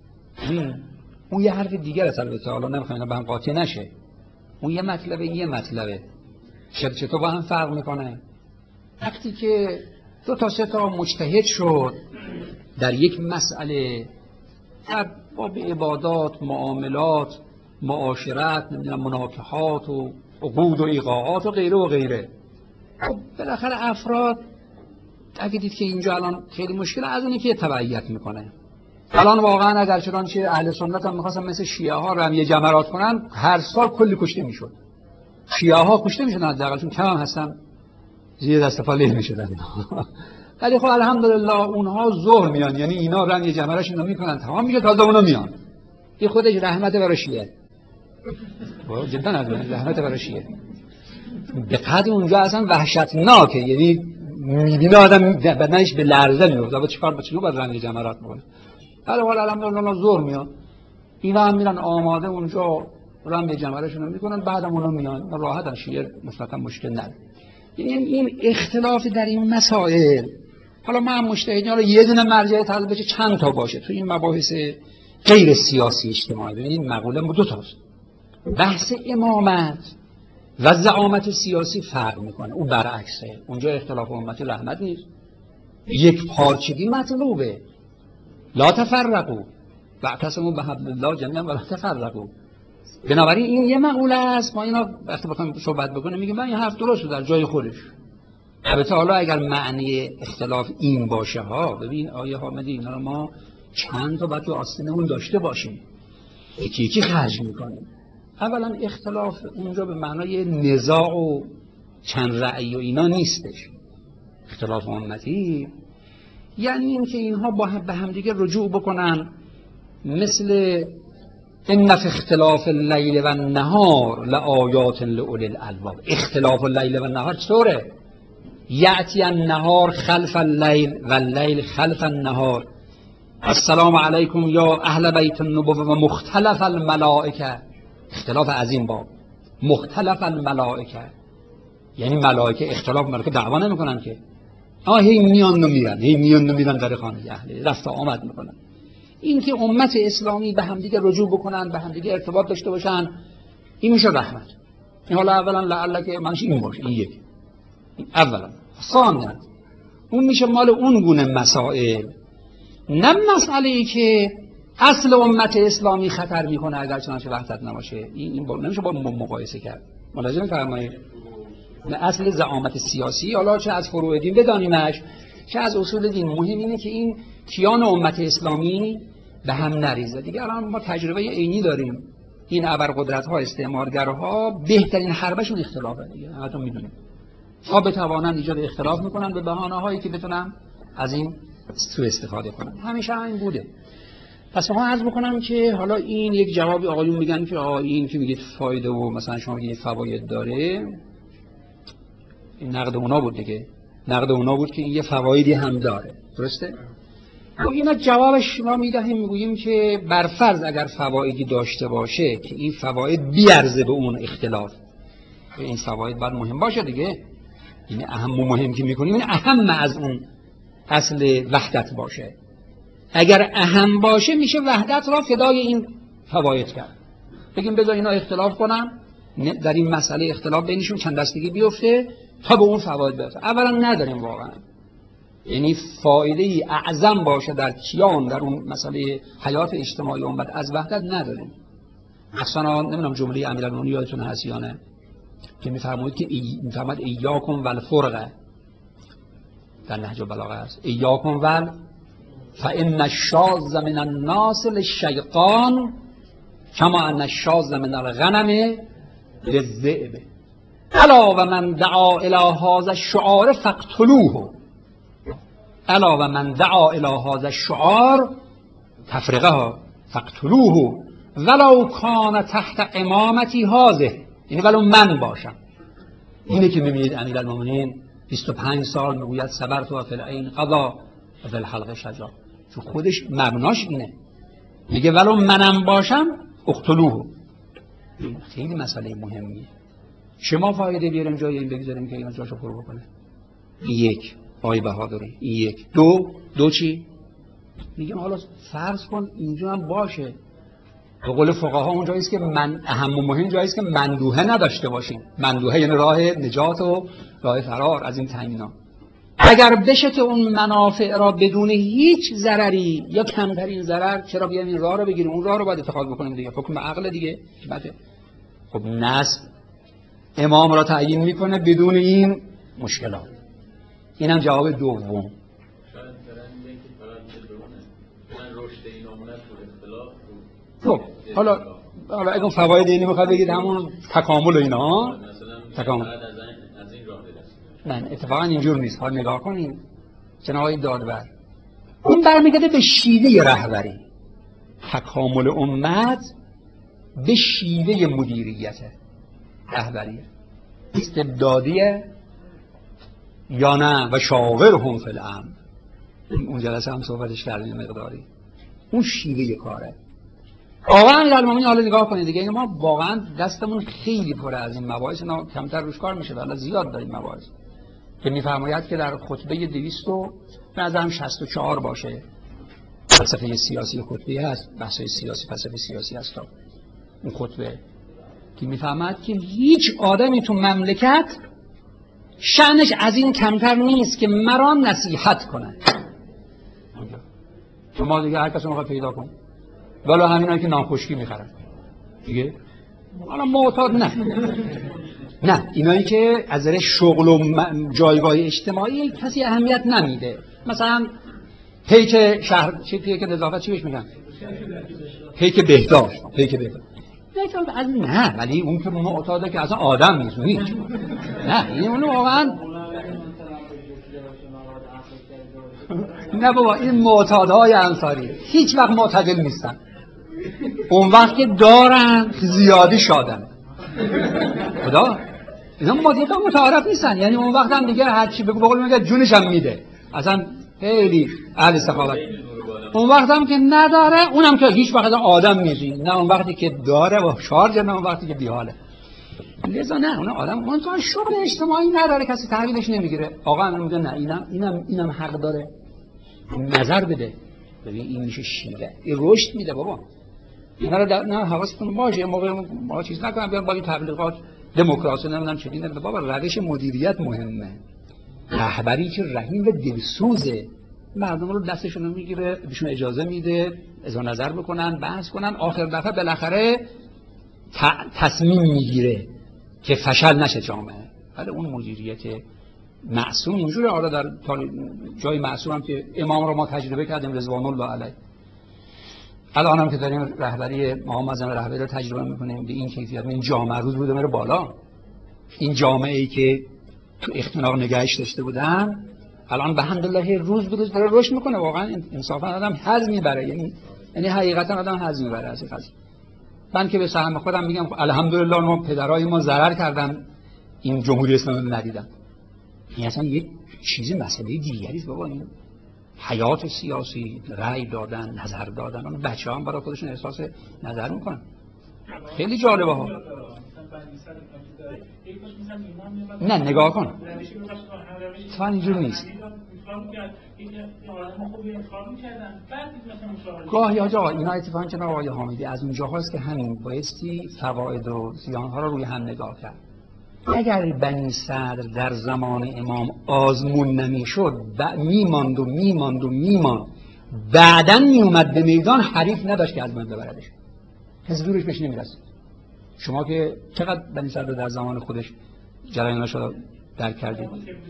اون یه حرف دیگر است البته، حالا نمیخوام به هم قاطی نشه. اون یه مطلبه، این یه مطلبه. چطور با هم فرق میکنه؟ وقتی که دو تا سه تا مجتهد شد در یک مسئله، در باب عبادات، معاملات، معاشرت، مناکحات و عقود و ایقاعات و غیره و غیره، خب بالاخره افراد اگه دید که اینجا الان خیلی مشکل، از اونی که تبعیت میکنه. الان واقعا اگر چنانچه اهل سنت هم میخواستن مثل شیعه ها رمی جمرات کنن، هر سال کلی کشته میشد. شیعه ها کشته میشدن حداقل، چون کم هم هستن، زیر دست پا له میشدن. ولی خب الحمدلله اونها ظهر میان، یعنی اینا رمی جمراشون رو میکنن تمام میشه، تازه اونا میان. این خودش رحمت برای شیعه، جدا از رحمت برای شیعه. به قدر اونجا اصلا وحشتناکه، یعنی میبینه آدم بدنش به لرزه میفته. با چیکار باید رمی جمرات میکنه. ولی خب الحمدلله ظهر میان، اینا هم میرن آماده اونجا رمی جمراشون رو میکنن، بعدم اونا میان راحت. شیعه مثلا مشکل نداره. این اختلاف در این مسائل، حالا من مجتهدین حالا یه دونه مرجع تحلیل بشه چند تا باشه تو این مباحث غیر سیاسی اجتماعی. ببینید مقوله دو تاست، بحث امامت و زعامت سیاسی فرق میکنه. اون برعکسه، اونجا اختلاف امتی رحمت نیست، یک پارچگی مطلوبه. لا تفرقوا واعتصموا بحبل الله جمیعا ولا تفرقوا. بنابراین این یه مقوله است. ما اینا وقتی بخوایم صحبت بکنیم میگیم من این حرف درسته در جای خودش. البته حالا اگر معنی اختلاف این باشه ها، ببین آیه حامدی اینا رو ما چند تا باید تو آستینمون داشته باشیم، یکی یکی خرج میکنیم. اولا اختلاف اونجا به معنای نزاع و چند رأی و اینا نیستش. اختلاف امتی یعنی این که اینها به هم دیگه رجوع بکنن، مثل ان فی اختلاف اللیل و النهار لآیات لأولی الالباب. اختلاف اللیل و النهار چطوره؟ یأتی النهار خلف اللیل و اللیل خلف النهار. السلام علیکم یا اهل بیت النبوة و مختلف الملائکه. اختلاف از این باب، مختلف الملائکه یعنی ملائکه اختلاف ملائکه دعوا نمیکنن که هی میان و میرن، هی میان و میرن در خانه اهل رفت آمد میکنن. این که امت اسلامی به هم دیگه رجوع بکنن، به هم دیگه ارتباط داشته باشن، این میشه رحمت. این حالا اولا لعل که منش این باشه، این یک اولا. ثانیا اون میشه مال اون گونه مسائل، نه مسئله ای که اصل امت اسلامی خطر میکنه اگر چنانچه وحدت نباشه. این نمیشه با مقایسه کرد. ملاحظه می‌فرمایید؟ اصل زعامت سیاسی، حالا چه از فروع دین بدانیمش چه از اصول دین، مهم اینه که این کیان امت اسلامی به هم نریزه. دیگه الان ما تجربه عینی داریم، این ابرقدرت‌ها استعمارگرها بهترین حربشون اختلافه دیگه، همتون میدونید. تا بتوانند ایجاد اختلاف میکنن به بهانه‌هایی که بتونن از این سوء استفاده کنن. همیشه همین بوده. پس ما عرض بکنم که حالا این یک جوابی آقایون میگن که این که میگید فایده و مثلا شما میگید فواید داره، این نقد اونا بود دیگه. نقد اونا بود که این یه فوایدی هم داره. درسته؟ و اینا جوابش ما میدهیم میگوییم که برفرض اگر فوایدی داشته باشه که این فواید بیارزه به اون اختلاف، این فواید باید مهم باشه دیگه. این اهم و مهم که میکنیم این اهم از اون اصل وحدت باشه. اگر اهم باشه میشه وحدت را فدای این فواید کرد. بگیم بذار اینا اختلاف کنن، در این مسئله اختلاف بینشون چند دستگی بیفته تا به اون فواید برسه. اولا نداریم واقعا، یعنی فایده ای اعظم باشه در کیان در اون مسئله حیات اجتماعی امت از وحدت نداریم. اصلا نمیدونم جمله امیرالمومنین یادتون هست یا نه که میفرمایید که میفرماید ایاکم والفرقه، در نهج البلاغه است، ایاکم ول فان الشاذ من الناس للشیطان کما ان الشاذ من الغنم للذئب الا و من دعا الی هذا الشعار فاقتلوه الا و من دعا الی هذا الشعار تفرقه فاقتلوه ولو کان تحت امامتی هذه، یعنی ولو من باشم. اینه که میبینید امیرالمومنین 25 سال میگوید صبرت و فی العین قضا و فی الحلق شجاع، چون خودش مبناش اینه، میگه ولو منم باشم اقتلوه. این خیلی مسئله مهمیه. شما فایده بیاریم جای این بگذاریم که اینا جاشو پر بکنه. یک آقای بهادری، یک دو چی؟ میگم حالا فرض کن اینجا هم باشه، به قول فقها اون جاییست که من اهم و مهم جاییست که مندوحه نداشته باشیم. مندوحه یعنی راه نجات و راه فرار از این تنگنا. اگر بشه که اون منافع را بدون هیچ ضرری یا کمترین ضرر، چرا بیایم این راه رو بگیریم، اون راه رو باید اتخاذ بکنیم دیگه. حکم عقل دیگه. خب نص امام را تعیین میکنه بدون این مشکلات. اینم جواب دوم. خب حالا اگه فواید اینو میخواد بگید همون تکامل اینا، تکامل من اتفاقا اینجور نیست. حالا نگاه کنید جناب دادور، اون برمیگرده به شیوه رهبری. تکامل امت به شیوه مدیریت رهبریه، استبدادیه یا نه؟ و شاورهم فی الامر، اون جلسه هم صحبتش کردیم مقداری. اون شیوه کاره. آقا امیرالمومنین حالا نگاه کنید دیگه، ما واقعا دستمون خیلی پره از این مباحث، اینا کمتر روش کار میشه ولی زیاد داریم مباحث که میفرماید که در خطبه 200 به نظرم 64 باشه، فلسفه سیاسی خطبه هست، بحث سیاسی فلسفه سیاسی هست. اون خطبه که میفهمد که هیچ آدمی تو مملکت شأنش از این کمتر نیست که مرا نصیحت کنه. شما دیگه هر کس رو پیدا کن، ولی همینایی که ناخشکی میخرن دیگه، حالا معتاد نه اینایی که از نظر شغل و جایگاه اجتماعی کسی اهمیت نمیده. مثلا پیک شهر چی، پیک نظافت چی بهش میگن؟ پیک بهداشت. از نه، ولی اون که معتاده که اصلا آدم نیست هیچ. نه این اون واقعا نه بابا، این معتادهای انصاری هیچ وقت معتدل نیستن. اون وقت که دارن زیادی شادن خدا، اینا متعارف نیستن. یعنی اون وقت هم دیگه هر چی بگو بقول میگه جونش هم میده، اصلا خیلی اهل سخاوت. اون وقت هم که نداره اونم که هیچ وقت آدم نیست. نه اون وقتی که داره و شارژ، نه اون وقتی که بیحاله. لذا نه اون آدم اون تو شغل اجتماعی نداره، کسی تحویلش نمیگیره. آقا من میگم نه اینم حق داره نظر بده. ببین این میشه شیوه، این رشد میده بابا. اینا رو نه حواستون باشه، ما چیز نکنم بیان با این تبلیغات دموکراسی نمیدونم چه دیدن. بابا روش مدیریت مهمه. رهبری که رحیم و دلسوزه، مردم رو دستشون میگیره، بهشون اجازه میده اظهار نظر بکنن، بحث کنن، آخر دفعه بالاخره تصمیم میگیره که فشل نشه جامعه. ولی اون مدیریت معصوم اینجوره. حالا در جای معصوم هم که امام رو ما تجربه کردیم رضوان الله علیه، الان هم که داریم رهبری مقام معظم رهبری رو تجربه میکنیم به این کیفیت، این جامعه روز میره بالا. این جامعه ای که تو اختناق نگهش داشته بودن الان به الحمدلله روز به روز داره رشد میکنه. واقعا انصافا آدم حظ میبره، یعنی حقیقتا آدم حظ میبره از این قضیه. من که به سهم خودم میگم الحمدلله ما پدرای ما ضرر کردن این جمهوری اسلامی رو ندیدن. این اصلا یک چیزی مسئله دیگری است بابا. این حیات سیاسی، رأی دادن، نظر دادن، اون بچه‌ها هم برای خودشون احساس نظر میکنن. خیلی جالبه ها. نه نگاه کن اتفاقا اینجور نیست. گاهی آقا اینا اتفاقا جناب آقای حامدی از اونجا هاست که همین بایستی فواید و زیانها رو روی هم نگاه کرد. اگر بنی صدر در زمان امام آزمون نمیشد میماند و میماند و میماند، بعداً میومد به میدان، حریف نداشت که از من ببردش، کسی دورش بهش نمیرسید. شما که چقدر بنی صدر در زمان خودش جریانش رو درک کردید؟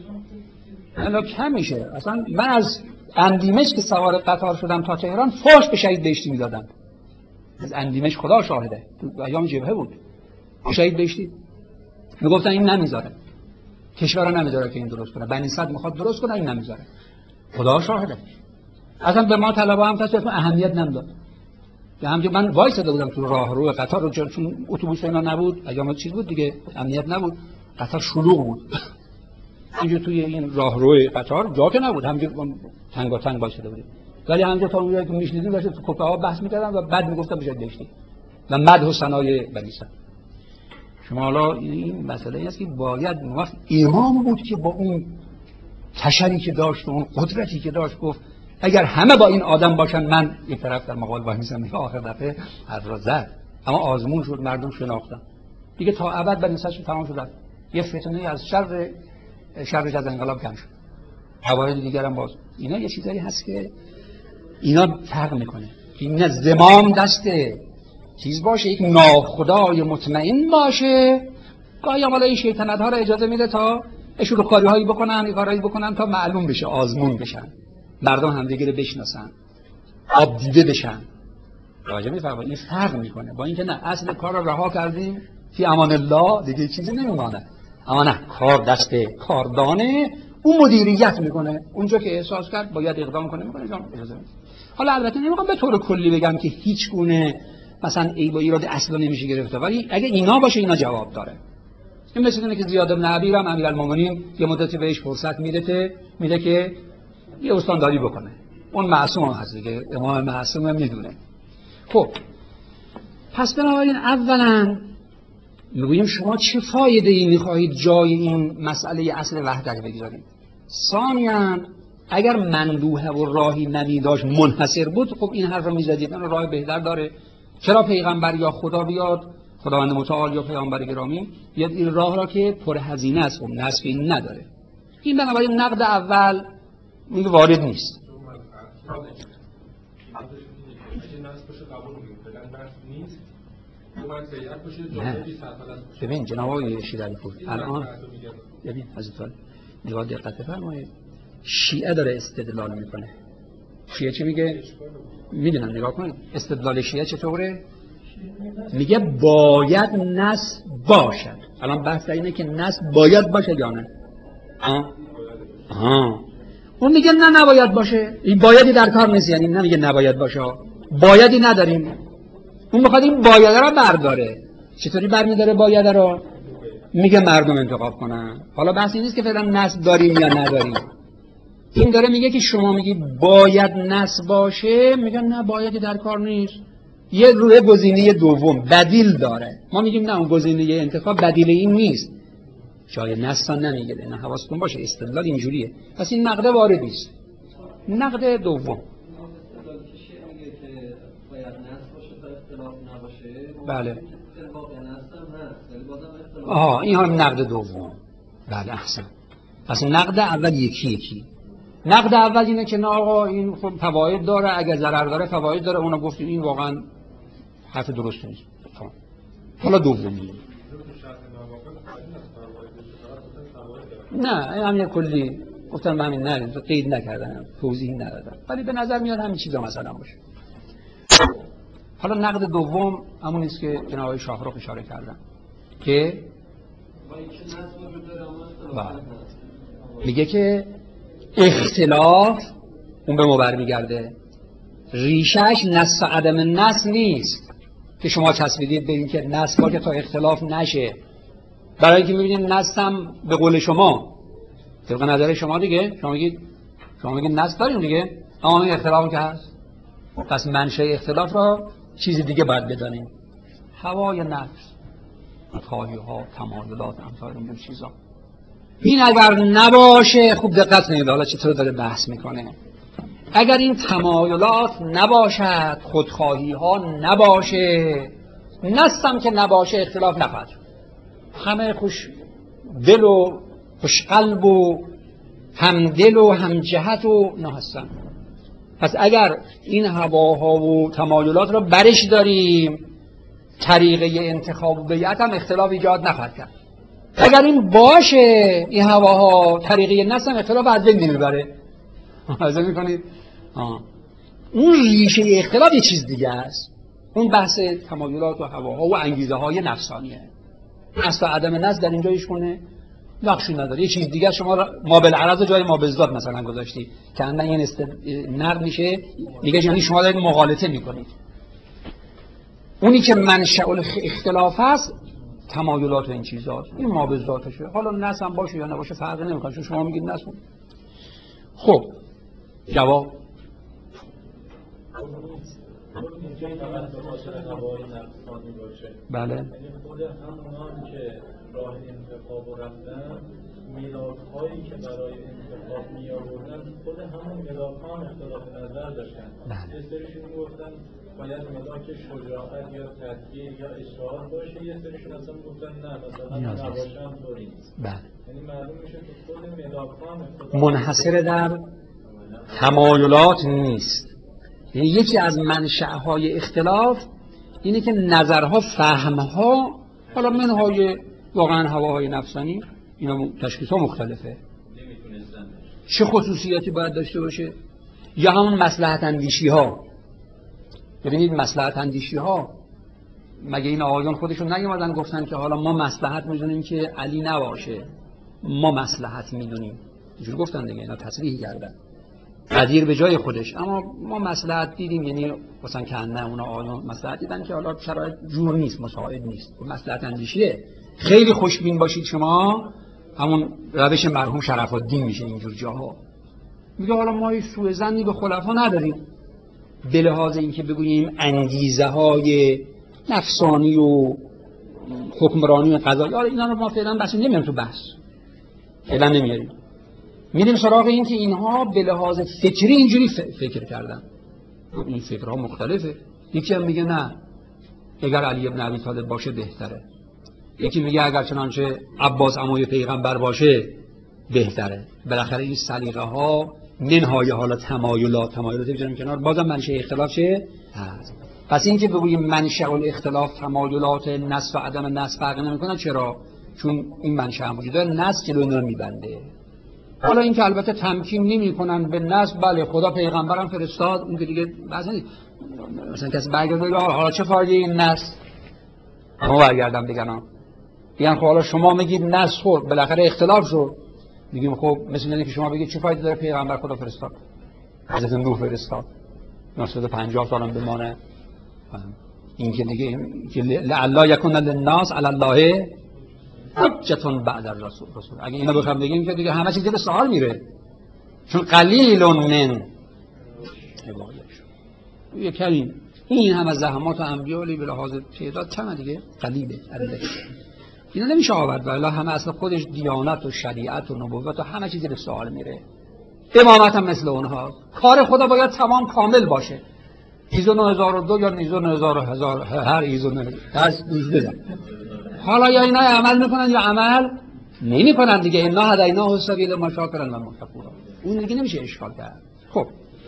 حالا کم میشه. اصلا من از اندیمش که سوار قطار شدم تا تهران فحش به شهید بهشتی میدادن. از اندیمش خدا شاهده، تو ایام جبهه بود. شهید بهشتی میگفتن این نمیذاره، کشور رو نمیذاره که این درست کنه، بنی صدر میخواد درست کنه این نمیذاره، خدا شاهده. اصلا به ما طلبه هم کسی اهمیت نمیداد. همونجا من وایساده بودم تو راهرو قطار رو، چون اتوبوس اینا نبود، ایام چیز بود دیگه، امنیت نبود، قطار شلوغ بود. اینجا توی این راهرو قطار جا که نبود، همونجا تنگاتنگ وایساده بودیم. ولی همونجا تا اونجایی که میشنیدیم داشت تو کپه ها بحث میکردن و بعد میگفتن بجای داشتی و مدح و ثنای بنی صدر. شما حالا این مسئله این است که باید وقت امام بود که با اون تشری که داشت و اون قدرتی که داشت گفت اگر همه با این آدم باشن من یک طرف در مقابل وای میسم. آخر دفعه حرف را زد، اما آزمون شد، مردم شناختن دیگه، تا ابد بنی صدر تمام شد. یه فتنه از شرش از انقلاب کم شد، قواعد دیگر هم باز. اینا یه چیزایی هست که اینا فرق میکنه. این زمام دست چیز باشه، یک ناخدای مطمئن باشه، گاهی هم این شیطنت ها را اجازه میده تا اشور کاری هایی بکنن، کارهایی بکنن تا معلوم بشه، آزمون بشن، مردم همدیگه رو بشناسن، آب دیده بشن. راجع میفرمایید این فرق میکنه با اینکه نه اصل کار رو رها کردیم فی امان الله دیگه چیزی نمیمونه، اما نه کار دست کاردانه، اون مدیریت میکنه، اونجا که احساس کرد باید اقدام کنه میکنه، اجازه میده. حالا البته نمیخوام به طور کلی بگم که هیچ گونه مثلا ای با ایراد اصلا نمیشه گرفته، ولی اگه اینا باشه اینا جواب داره. این مثل اینه که زیاد بن عبیر هم امیرالمومنین یه مدتی بهش فرصت میده که یه استانداری بکنه، اون معصوم هست دیگه، امام معصوم هم میدونه. خب پس بنابراین اولا میگوییم شما چه فایده ای میخواهید جای این مسئله اصل وحدت بگذارید. ثانیاً اگر مندوحه و راهی نمیداشت منحصر بود، خب این حرف رو میزدید، اون راه بهتر داره. چرا پیغمبر یا خدا بیاد، خداوند متعال یا پیامبر گرامی بیاد این راه را که پر هزینه است، خب نصف این نداره. این بنابراین نقد اول میگه وارد نیست. نه ببین جناب آقای شیرعلی پور، الان ببین حضرت نگاه دقت بفرمایید، شیعه داره استدلال میکنه. شیعه چی میگه؟ میدونم، نگاه کنید استدلال شیعه چطوره؟ میگه باید نص باشد. الان بحث اینه که نص باید باشه یا نه. اون میگه نه نباید باشه. این بایدی در کار نیست، یعنی نمیگه نباید باشه، بایدی نداریم. اون میخواد این بایده رو برداره. چطوری برمیداره بایده رو؟ میگه مردم انتخاب کنن. حالا بحث این نیست که فعلا نص داریم یا نداریم. این داره میگه که شما میگی باید نص باشه، میگن نه بایدی در کار نیست، یه روی گزینه دوم بدیل داره. ما میگیم نه اون گزینه انتخاب بدیل این نیست، جای نص نمیگه. نه حواستون باشه استدلال اینجوریه. پس این نقد واردی است. نقد دوم بله این هم نقد دوم. بله احسن. پس نقد اول یکی نقد اول اینه که نه آقا این خب فواید داره، اگر ضرر داره فواید داره، اونو گفتیم این واقعا حرف درست نیست. حالا دومی نه همین کلی گفتم به همین نه قید نکردن، توضیح ندادن، ولی به نظر میاد همین چیزا مثلا باشه. حالا نقد دوم همون است که جناب آقای شاهرخ اشاره کردن که میگه که اختلاف اون به ما برمیگرده، ریشش نص و عدم نص نیست که شما چسبیدید به این که نص باشه تا اختلاف نشه. برای اینکه میبینید نص هم به قول شما طبق نظر شما دیگه شما میگید نص داریم دیگه، اما این اختلاف که هست. پس منشأ اختلاف را چیز دیگه باید بدانیم، هوای نفس، خواهی ها، تمایلات، امثال این چیزا. این اگر نباشه، خوب دقت کنید حالا چطور داره بحث میکنه. اگر این تمایلات نباشد، خودخواهی ها نباشه، نستم که نباشه، اختلاف نخواهد. همه خوش دل و خوش قلب و هم دل و هم جهت و نه هستن. پس اگر این هواها و تمایلات را برش داریم، طریقه انتخاب و بیعت هم اختلاف ایجاد نخواهد کرد. اگر این باشه، این هواها طریقه نص هم اختلاف از بین نمیبره. ملاحظه میکنید؟ اون ریشه اختلاف یه چیز دیگه است. اون بحث تمایلات و هواها و انگیزه های نفسانیه. اصلا عدم نص در اینجا ایش کنه نقشی نداره. یه چیز دیگه شما ما بالعرض جای ما بالذات مثلا گذاشتی که اندن این نقد میشه، میگه یعنی شما دارید مغالطه میکنید. اونی که منشأ اختلاف است تمایلات و این چیزاست، این ما بالذاتشه. حالا نص هم باشه یا نباشه فرقی نمیکنه، چون شما میگید نص. خب جواب بله. یعنی خود همونان که راه انتخاب و رفتن، ملاک‌هایی که برای انتخاب می آوردن، خود همون ملاک‌ها هم اختلاف نظر داشتن. یه سریشون گفتن باید ملاک شجاعت یا تدبیر یا اشتهار باشه، یه سریشون اصلا گفتن نه مثلا نباشه هم طوری نیست. یعنی معلوم میشه که خود ملاک‌ها هم اختلاف منحصر در تمایلات نیست. یعنی یکی از منشأهای اختلاف اینه که نظرها، فهمها، حالا منهای واقعا هواهای نفسانی، اینا تشخیصها مختلفه. چه خصوصیاتی باید داشته باشه؟ یا همون مصلحت اندیشی ها. ببینید مصلحت اندیشی ها، مگه این آقایان خودشون نیومدن گفتن که حالا ما مصلحت میدونیم که علی نباشه، ما مصلحت میدونیم. اینجور گفتن دیگه، اینا تصریح کردن قدیر به جای خودش، اما ما مصلحت دیدیم. یعنی مثلا که نه اونا آقایان مصلحت دیدن که حالا شرایط جور نیست، مساعد نیست، مصلحت اندیشیه. خیلی خوشبین باشید شما، همون روش مرحوم شرف الدین میشه اینجور جاها. میگه حالا ما هیچ سوء ظنی به خلفا نداریم، به لحاظ اینکه بگوییم انگیزه های نفسانی و حکمرانی و قضایی، حالا اینا رو ما فعلا بس نمیاریم تو بحث، فعلا نمیاریم. میریم سراغ این که اینها به لحاظ فکری اینجوری فکر کردن. این فکرها مختلفه. یکی هم میگه نه، اگر علی ابن ابی طالب باشه بهتره. یکی میگه اگر چنانچه عباس عموی پیغمبر باشه بهتره. بالاخره این سلیقه ها منهای حالا تمایلات بذاریم کنار، بازم منشأ اختلاف چه هست. پس این که بگوییم منشأ الاختلاف تمایلات نص و عدم نص فرق نمیکنه. چرا؟ چون این منشأ هم وجود داره، نص جلوی اینا میبنده. حالا این که البته تمکین نمی‌کنن به نص، بله خدا پیغمبرم فرستاد، اون که دیگه مثلا کسی برگرده حالا چه فایده این نص؟ ما برگردم بگم خب حالا شما میگید نص خود بالاخره اختلاف شد، میگیم خب مثل اینه که شما بگید چه فایده داره پیغمبر خدا فرستاد، حضرت نوح فرستاد 950 سال هم بمانه. این که دیگه لعل یکون للناس علی الله حجة بعد الرسول. اگه اینا بخوام بگیم که دیگه همه چیز به سوال میره، چون قلیل من یه کلیم این همه زحمات انبیاء به لحاظ تعداد کمه دیگه، قلیله. اینا نمیشه آورد، ولی همه اصلا خودش دیانت و شریعت و نبوت و همه چیزی به سوال میره. امامت هم مثل اونها، کار خدا باید تمام کامل باشه. ایزو 9002 یا ایزو 9000 هر ایزو بزن. حالا یا اینا عمل میکنن یا عمل نمیکنن دیگه. اینا هدینا السبیل ما شاکرا و مشکورا، اون دیگه نمیشه اشکال کرد. خب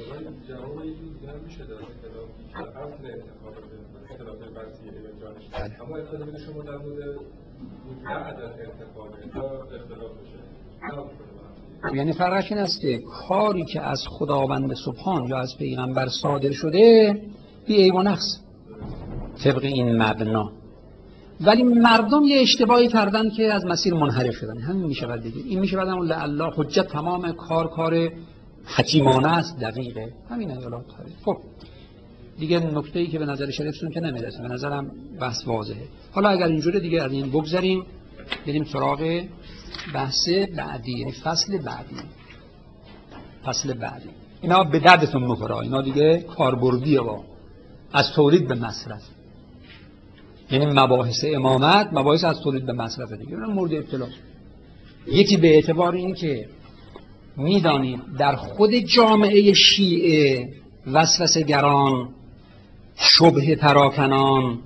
اما اختلاف شما در مورد بعد از انتخاب اختلاف بشه، یعنی فرقش این است که کاری که از خداوند سبحان یا از پیغمبر صادر شده بی عیب و نقص طبق این مبنا، ولی مردم یه اشتباهی کردن که از مسیر منحرف شدن. همین میشه بعد دیگه. این میشه بعد اون الله حجت تمام کار حکیمانه است، دقیقه. همین حالا. خب دیگه نکته‌ای که به نظر شریفتون که نمیرسه، به نظرم بحث واضحه. حالا اگر اینجوری دیگه از این بگذریم بریم سراغ بحث بعدی، یعنی فصل بعدی. اینا به دردتون میخوره، اینا دیگه کاربردیه با از تولید به مصرف، یعنی مباحث امامت مباحث از تولید به مصرف دیگه. اینا مورد ابتلا. یکی به اعتبار این که میدانید در خود جامعه شیعه وسوسه گران، شبهه پراکنان،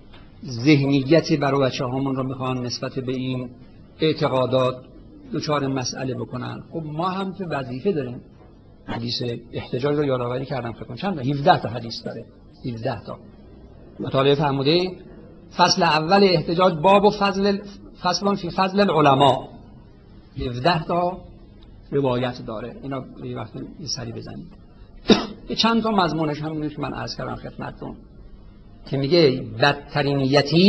ذهنیتی برای بچه هامون رو میخوان نسبت به این اعتقادات دچار مسئله بکنن. خب ما هم که وظیفه داریم. حدیث احتجاج رو یادآوری کردم فکر کنم چند 17 تا حدیث داره، 17 تا مطالعه فرموده. فصل اول احتجاج باب و فصل فی فضل العلماء، 17 تا روایت داره. اینا یه وقت یه سری بزنید. یه چند تا مضمونش همونه که من عرض کردم خدمتتون که میگه بدترین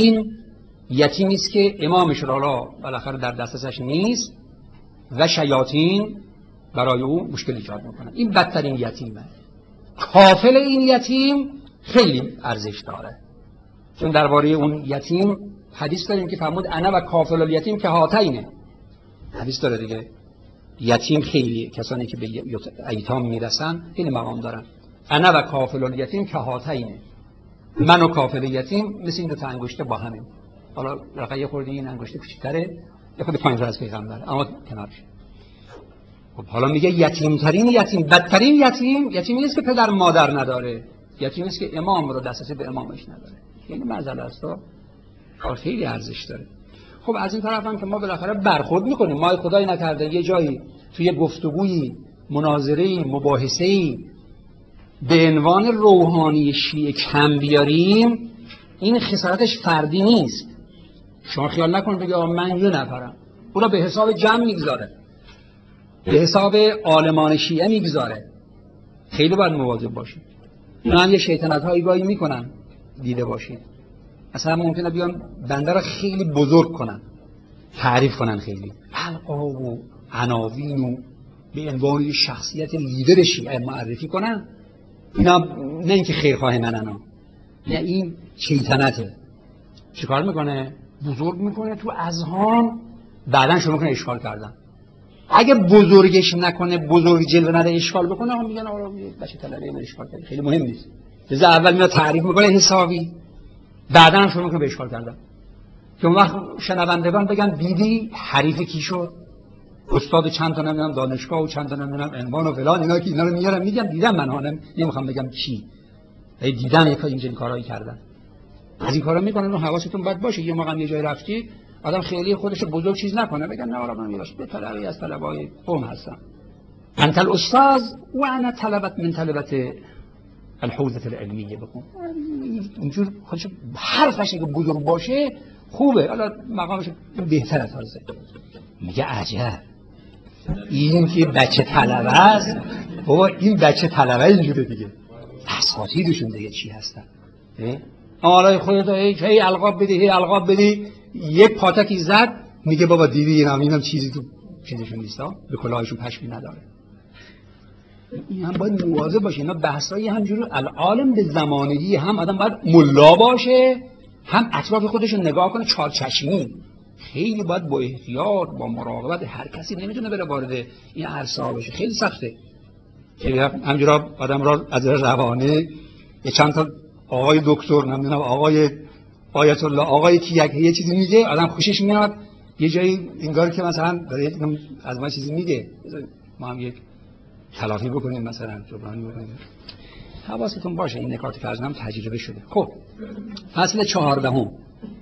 یتیمی است که امامش را بالاخره در دسترسش نیست و شیاطین برای او مشکل ایجاد میکنن. این بدترین یتیمه. کافل این یتیم خیلی ارزش داره، چون درباره اون یتیم حدیث داریم که فرمود انا و کافل الیتیم که هاتینه. حدیث داره دیگه. یتیم خیلی کسانی که به ایتام میرسن خیلی مقام دارن. انا و کافل الیتیم که هاتینه. من و کافل یتیم مثل این دو تا انگشته با همین. حالا رقیه خوردی این انگشته کوچیک‌تره، یه خود پایین‌تر از پیغمبر، اما کنارش. خب حالا میگه یتیمترین یتیم، بدترین یتیمی نیست که پدر مادر نداره، یتیمی است که امام رو دسترسی به امامش نداره. یعنی مسئله است و خیلی ارزش داره. خب از این طرف هم که ما بالاخره برخورد میکنیم، ما خدای نکرده یه جایی توی گفتگویی، مناظره‌ای، مباحثه‌ای به عنوان روحانی شیعه کم بیاریم، این خسارتش فردی نیست. شما خیال نکنید بگید من یه نفرم، اونا به حساب جمع میگذاره، به حساب عالمان شیعه میگذاره. خیلی باید مواظب باشید. اونا هم یه شیطنت‌هایی گاهی میکنن، دیده باشید. مثلا ممکنه بیان بنده را خیلی بزرگ کنن، تعریف کنن، خیلی القاب و عناوین و به عنوان شخصیت لیدر شیعه معرفی کنن. اینا نه اینکه خیرخواه منن، نه این شیطنته. چیکار میکنه؟ بزرگ میکنه تو اذهان، بعدن شروع میکنه اشکال کردن. اگه بزرگش نکنه، بزرگ جلوه نده، اشکال بکنه، هم میگن آقا بچه طلبه من اشکال کرد، خیلی مهم نیست. لذا اول میاد تعریف میکنه حسابی، بعدن هم شروع میکنه به اشکال کردن. که اون وقت شنوندگان بگن دیدی حریف کی شد؟ استاد چند تا نمیدونم دانشگاه و چند تا نمیدونم عنوان و فلان، اینا که اینا رو میارن میگم دیدم من، نمیخوام بگم چی. دیدن اینجوری کارایی کردن. از این کارا میکنن و حواستون باید باشه. یه موقع یه جای رفتی آدم خیلی خودش بزرگ چیز نکنه، بگن نه آقا من میراش به طلبی از طلبای قوم هستم. انت الاستاذ و انا طلبت من طلبت الحوزه العلمیه. بکن اینجور خودش حرفش که بزرگ باشه خوبه، حالا مقامش بهتره. تازه میگه عجب این که بچه طلبه است، بابا این بچه طلبه اینجوره دیگه، اساتیدشون دیگه چی هستن؟ آلای خودت هی القاب بدی، هی القاب بدی. یک پاتکی زد میگه بابا دیدی اینم چیزی تو چیزشون نیست، به کلاهشون پشمی نداره. این هم باید مواظب باشه. اینا بحثایی همجوری العالم به زمانگی، هم آدم باید ملا باشه، هم اطراف خودش رو نگاه کنه چارچشمی. خیلی باید با احتیاط، با مراقبت. هر کسی نمیتونه بره وارد این عرصه بشه، خیلی سخته. همجورا آدم را از روانه یه چند تا آقای دکتر، نمیدونم آقای آیت الله، آقای کیک یه چیزی میگه، آدم خوشش میاد. یه جایی انگار که مثلا برای از ما چیزی میگه، ما هم یک تلافی بکنیم، مثلا جبرانی بکنیم. حواستون باشه این نکاتی که ازم تجربه شده. خب فصل 14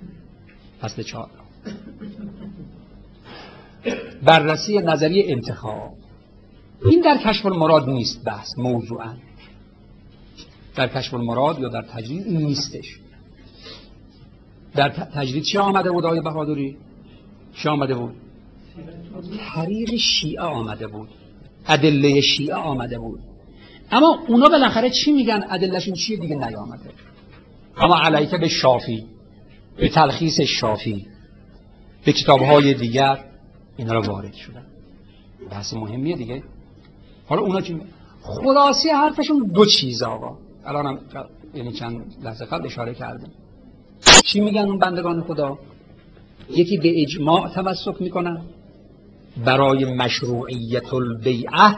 بررسی نظریه انتخاب. این در کشف المراد نیست بحث موضوعا. در کشف المراد یا در تجرید این نیستش. در تجرید چه آمده بود آقای بهادری؟ چه آمده بود؟ طریق شیعه آمده بود، ادله شیعه آمده بود. اما اونا بالاخره چی میگن؟ ادلهشون چیه دیگه نیامده. اما علیک به شافی، به تلخیص شافی، به کتاب‌های دیگر اینا رو وارد شدن. بحث مهمیه دیگه. حالا اونا که خلاصه حرفشون دو چیز آقا، الانم یعنی چند لحظه قبل اشاره کردیم. چی میگن اون بندگان خدا؟ یکی به اجماع تمسک میکنن برای مشروعیت البیعه،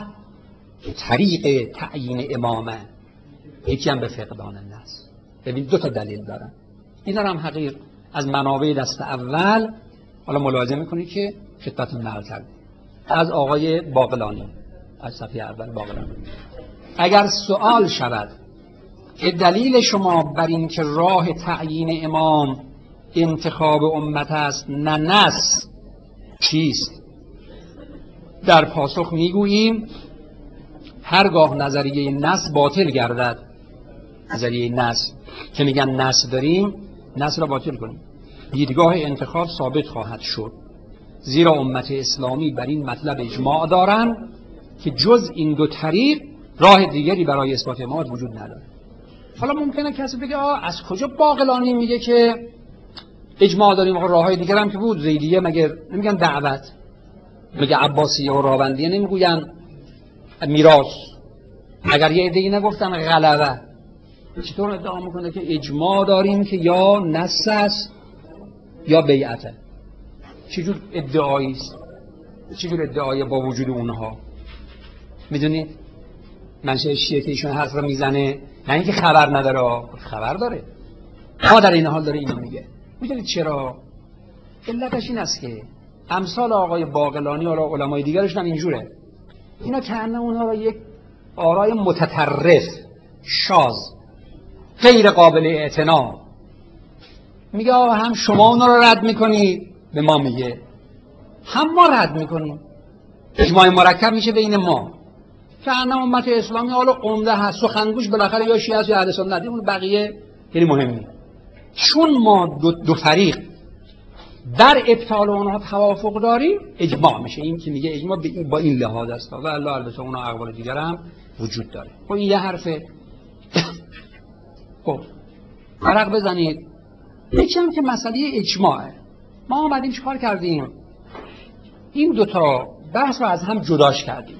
طریق تعیین امامه، یکی هم به فقدان النص. ببین دو تا دلیل دارن. اینا هم حقیر از منابع دست اول حالا ملاحظه میکنید که خدمتتون نقل کردم از آقای باقلانی، از صفحه اول باقلانی. اگر سوال شود که دلیل شما بر این که راه تعیین امام انتخاب امت است نه نص چیست؟ در پاسخ میگوییم هرگاه نظریه نص باطل گردد، نظریه نص که میگن نص داریم، نص را باطل کنیم، دیدگاه انتخاب ثابت خواهد شد، زیرا امت اسلامی بر این مطلب اجماع دارند که جز این دو طریق راه دیگری برای اثبات امامت وجود نداره. حالا ممکنه کسی بگه از کجا باقلانی میگه که اجماع داریم؟ راههای دیگر هم که بود، زیدیه مگه نمیگن دعوت، مگه عباسیه و راوندیه نمیگوین میراث، اگر یه عده‌ای نگفتن غلبه؟ چطور ادعا میکنه که اجماع داریم که یا نص است یا بیعته؟ چجور ادعایی است؟ چجور ادعایی با وجود اونها؟ میدونید منشه شیعه که ایشون حرف رو میزنه، نه اینکه خبر نداره، خبر داره، ما در این حال داره اینو میگه. میدونید چرا؟ علتش این است که امثال آقای باقلانی و علمای دیگرش هم اینجوره، اینا کنه اونها رو یک آرای متطرف، شاذ، غیر قابل اعتنا، میگه هم شما اونا رو رد میکنید، به ما میگه هم ما رد میکنیم، اجماع مرکب میشه بین ما. که امت اسلامی حالا عمده هست، سخنگوش بالاخره یا شیعه است یا اهل سنت، اون بقیه خیلی مهمه. چون ما دو فریق در ابطال اونها توافق داریم، اجماع میشه. این که میگه اجماع با این لحاظ است و الله البته اونها اقوال دیگر هم وجود داره. خب این یه حرفه. خب فرق بزنید. یکم که مسئله اجماعه، ما اومدیم چیکار کردیم؟ این دوتا بحث رو از هم جداش کردیم.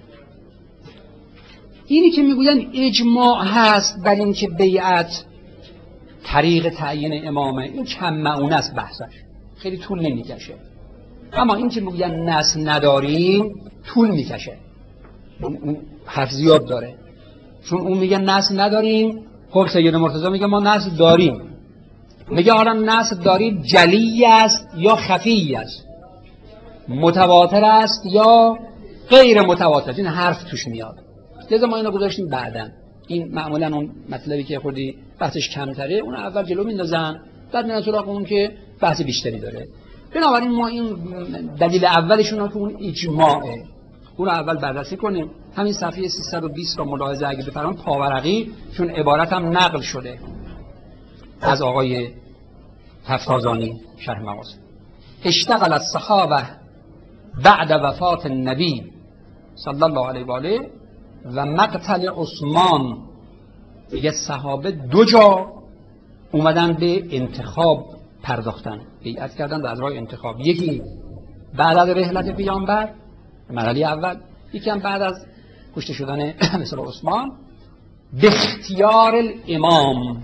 اینی که میگوین اجماع هست بر این که بیعت طریق تعیین امامه، این کم معونه است، بحثش خیلی طول نمیکشه. اما این که میگوین نص نداریم طول میکشه، اون حرف زیاد داره. چون اون میگه نص نداریم، خب سید مرتضی میگه ما نص داریم، میگه حالا نص داریم جلی است یا خفی است، متواتر است یا غیر متواتر، این حرف توش میاد. لذا ما اینو گذاشتیم بعدن. این معمولا اون مطلبی که خودی بحثش کمتره اون اول جلو میندازن، بعد میرن سراغ اون که بحث بیشتری داره. بنابراین ما این دلیل اولشون که اون اجماعه، اون رو اول بررسی کنیم. همین صفحه 320 رو ملاحظه اگه بفرمایید، پاورقی، چون عبارت هم نقل شده از آقای تفتازانی شرح مقاصد. اشتغل الصحابه بعد وفات النبی صلی الله علیه و آله و مقتل عثمان. دیگه صحابه دو جا اومدن به انتخاب پرداختن، بیعت کردن در راه انتخاب. یکی بعد از رحلت پیامبر، مرحله اول، یکی هم بعد از کشته شدن مثل عثمان. به اختیار الامام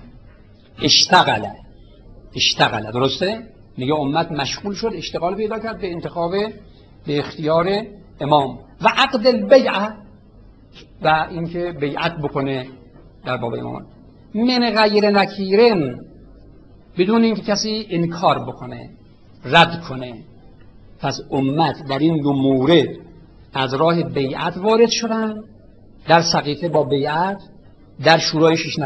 اشتغل، درسته؟ میگه امت مشغول شد، اشتغال پیدا کرد به انتخاب، به اختیار امام. و عقد البیعه، و اینکه بیعت بکنه در باب امام، من غیر نکیرن، بدون اینکه کسی انکار بکنه، رد کنه. پس امت در این دو مورد از راه بیعت وارد شدن، در سقیفه با بیعت، در شورای 6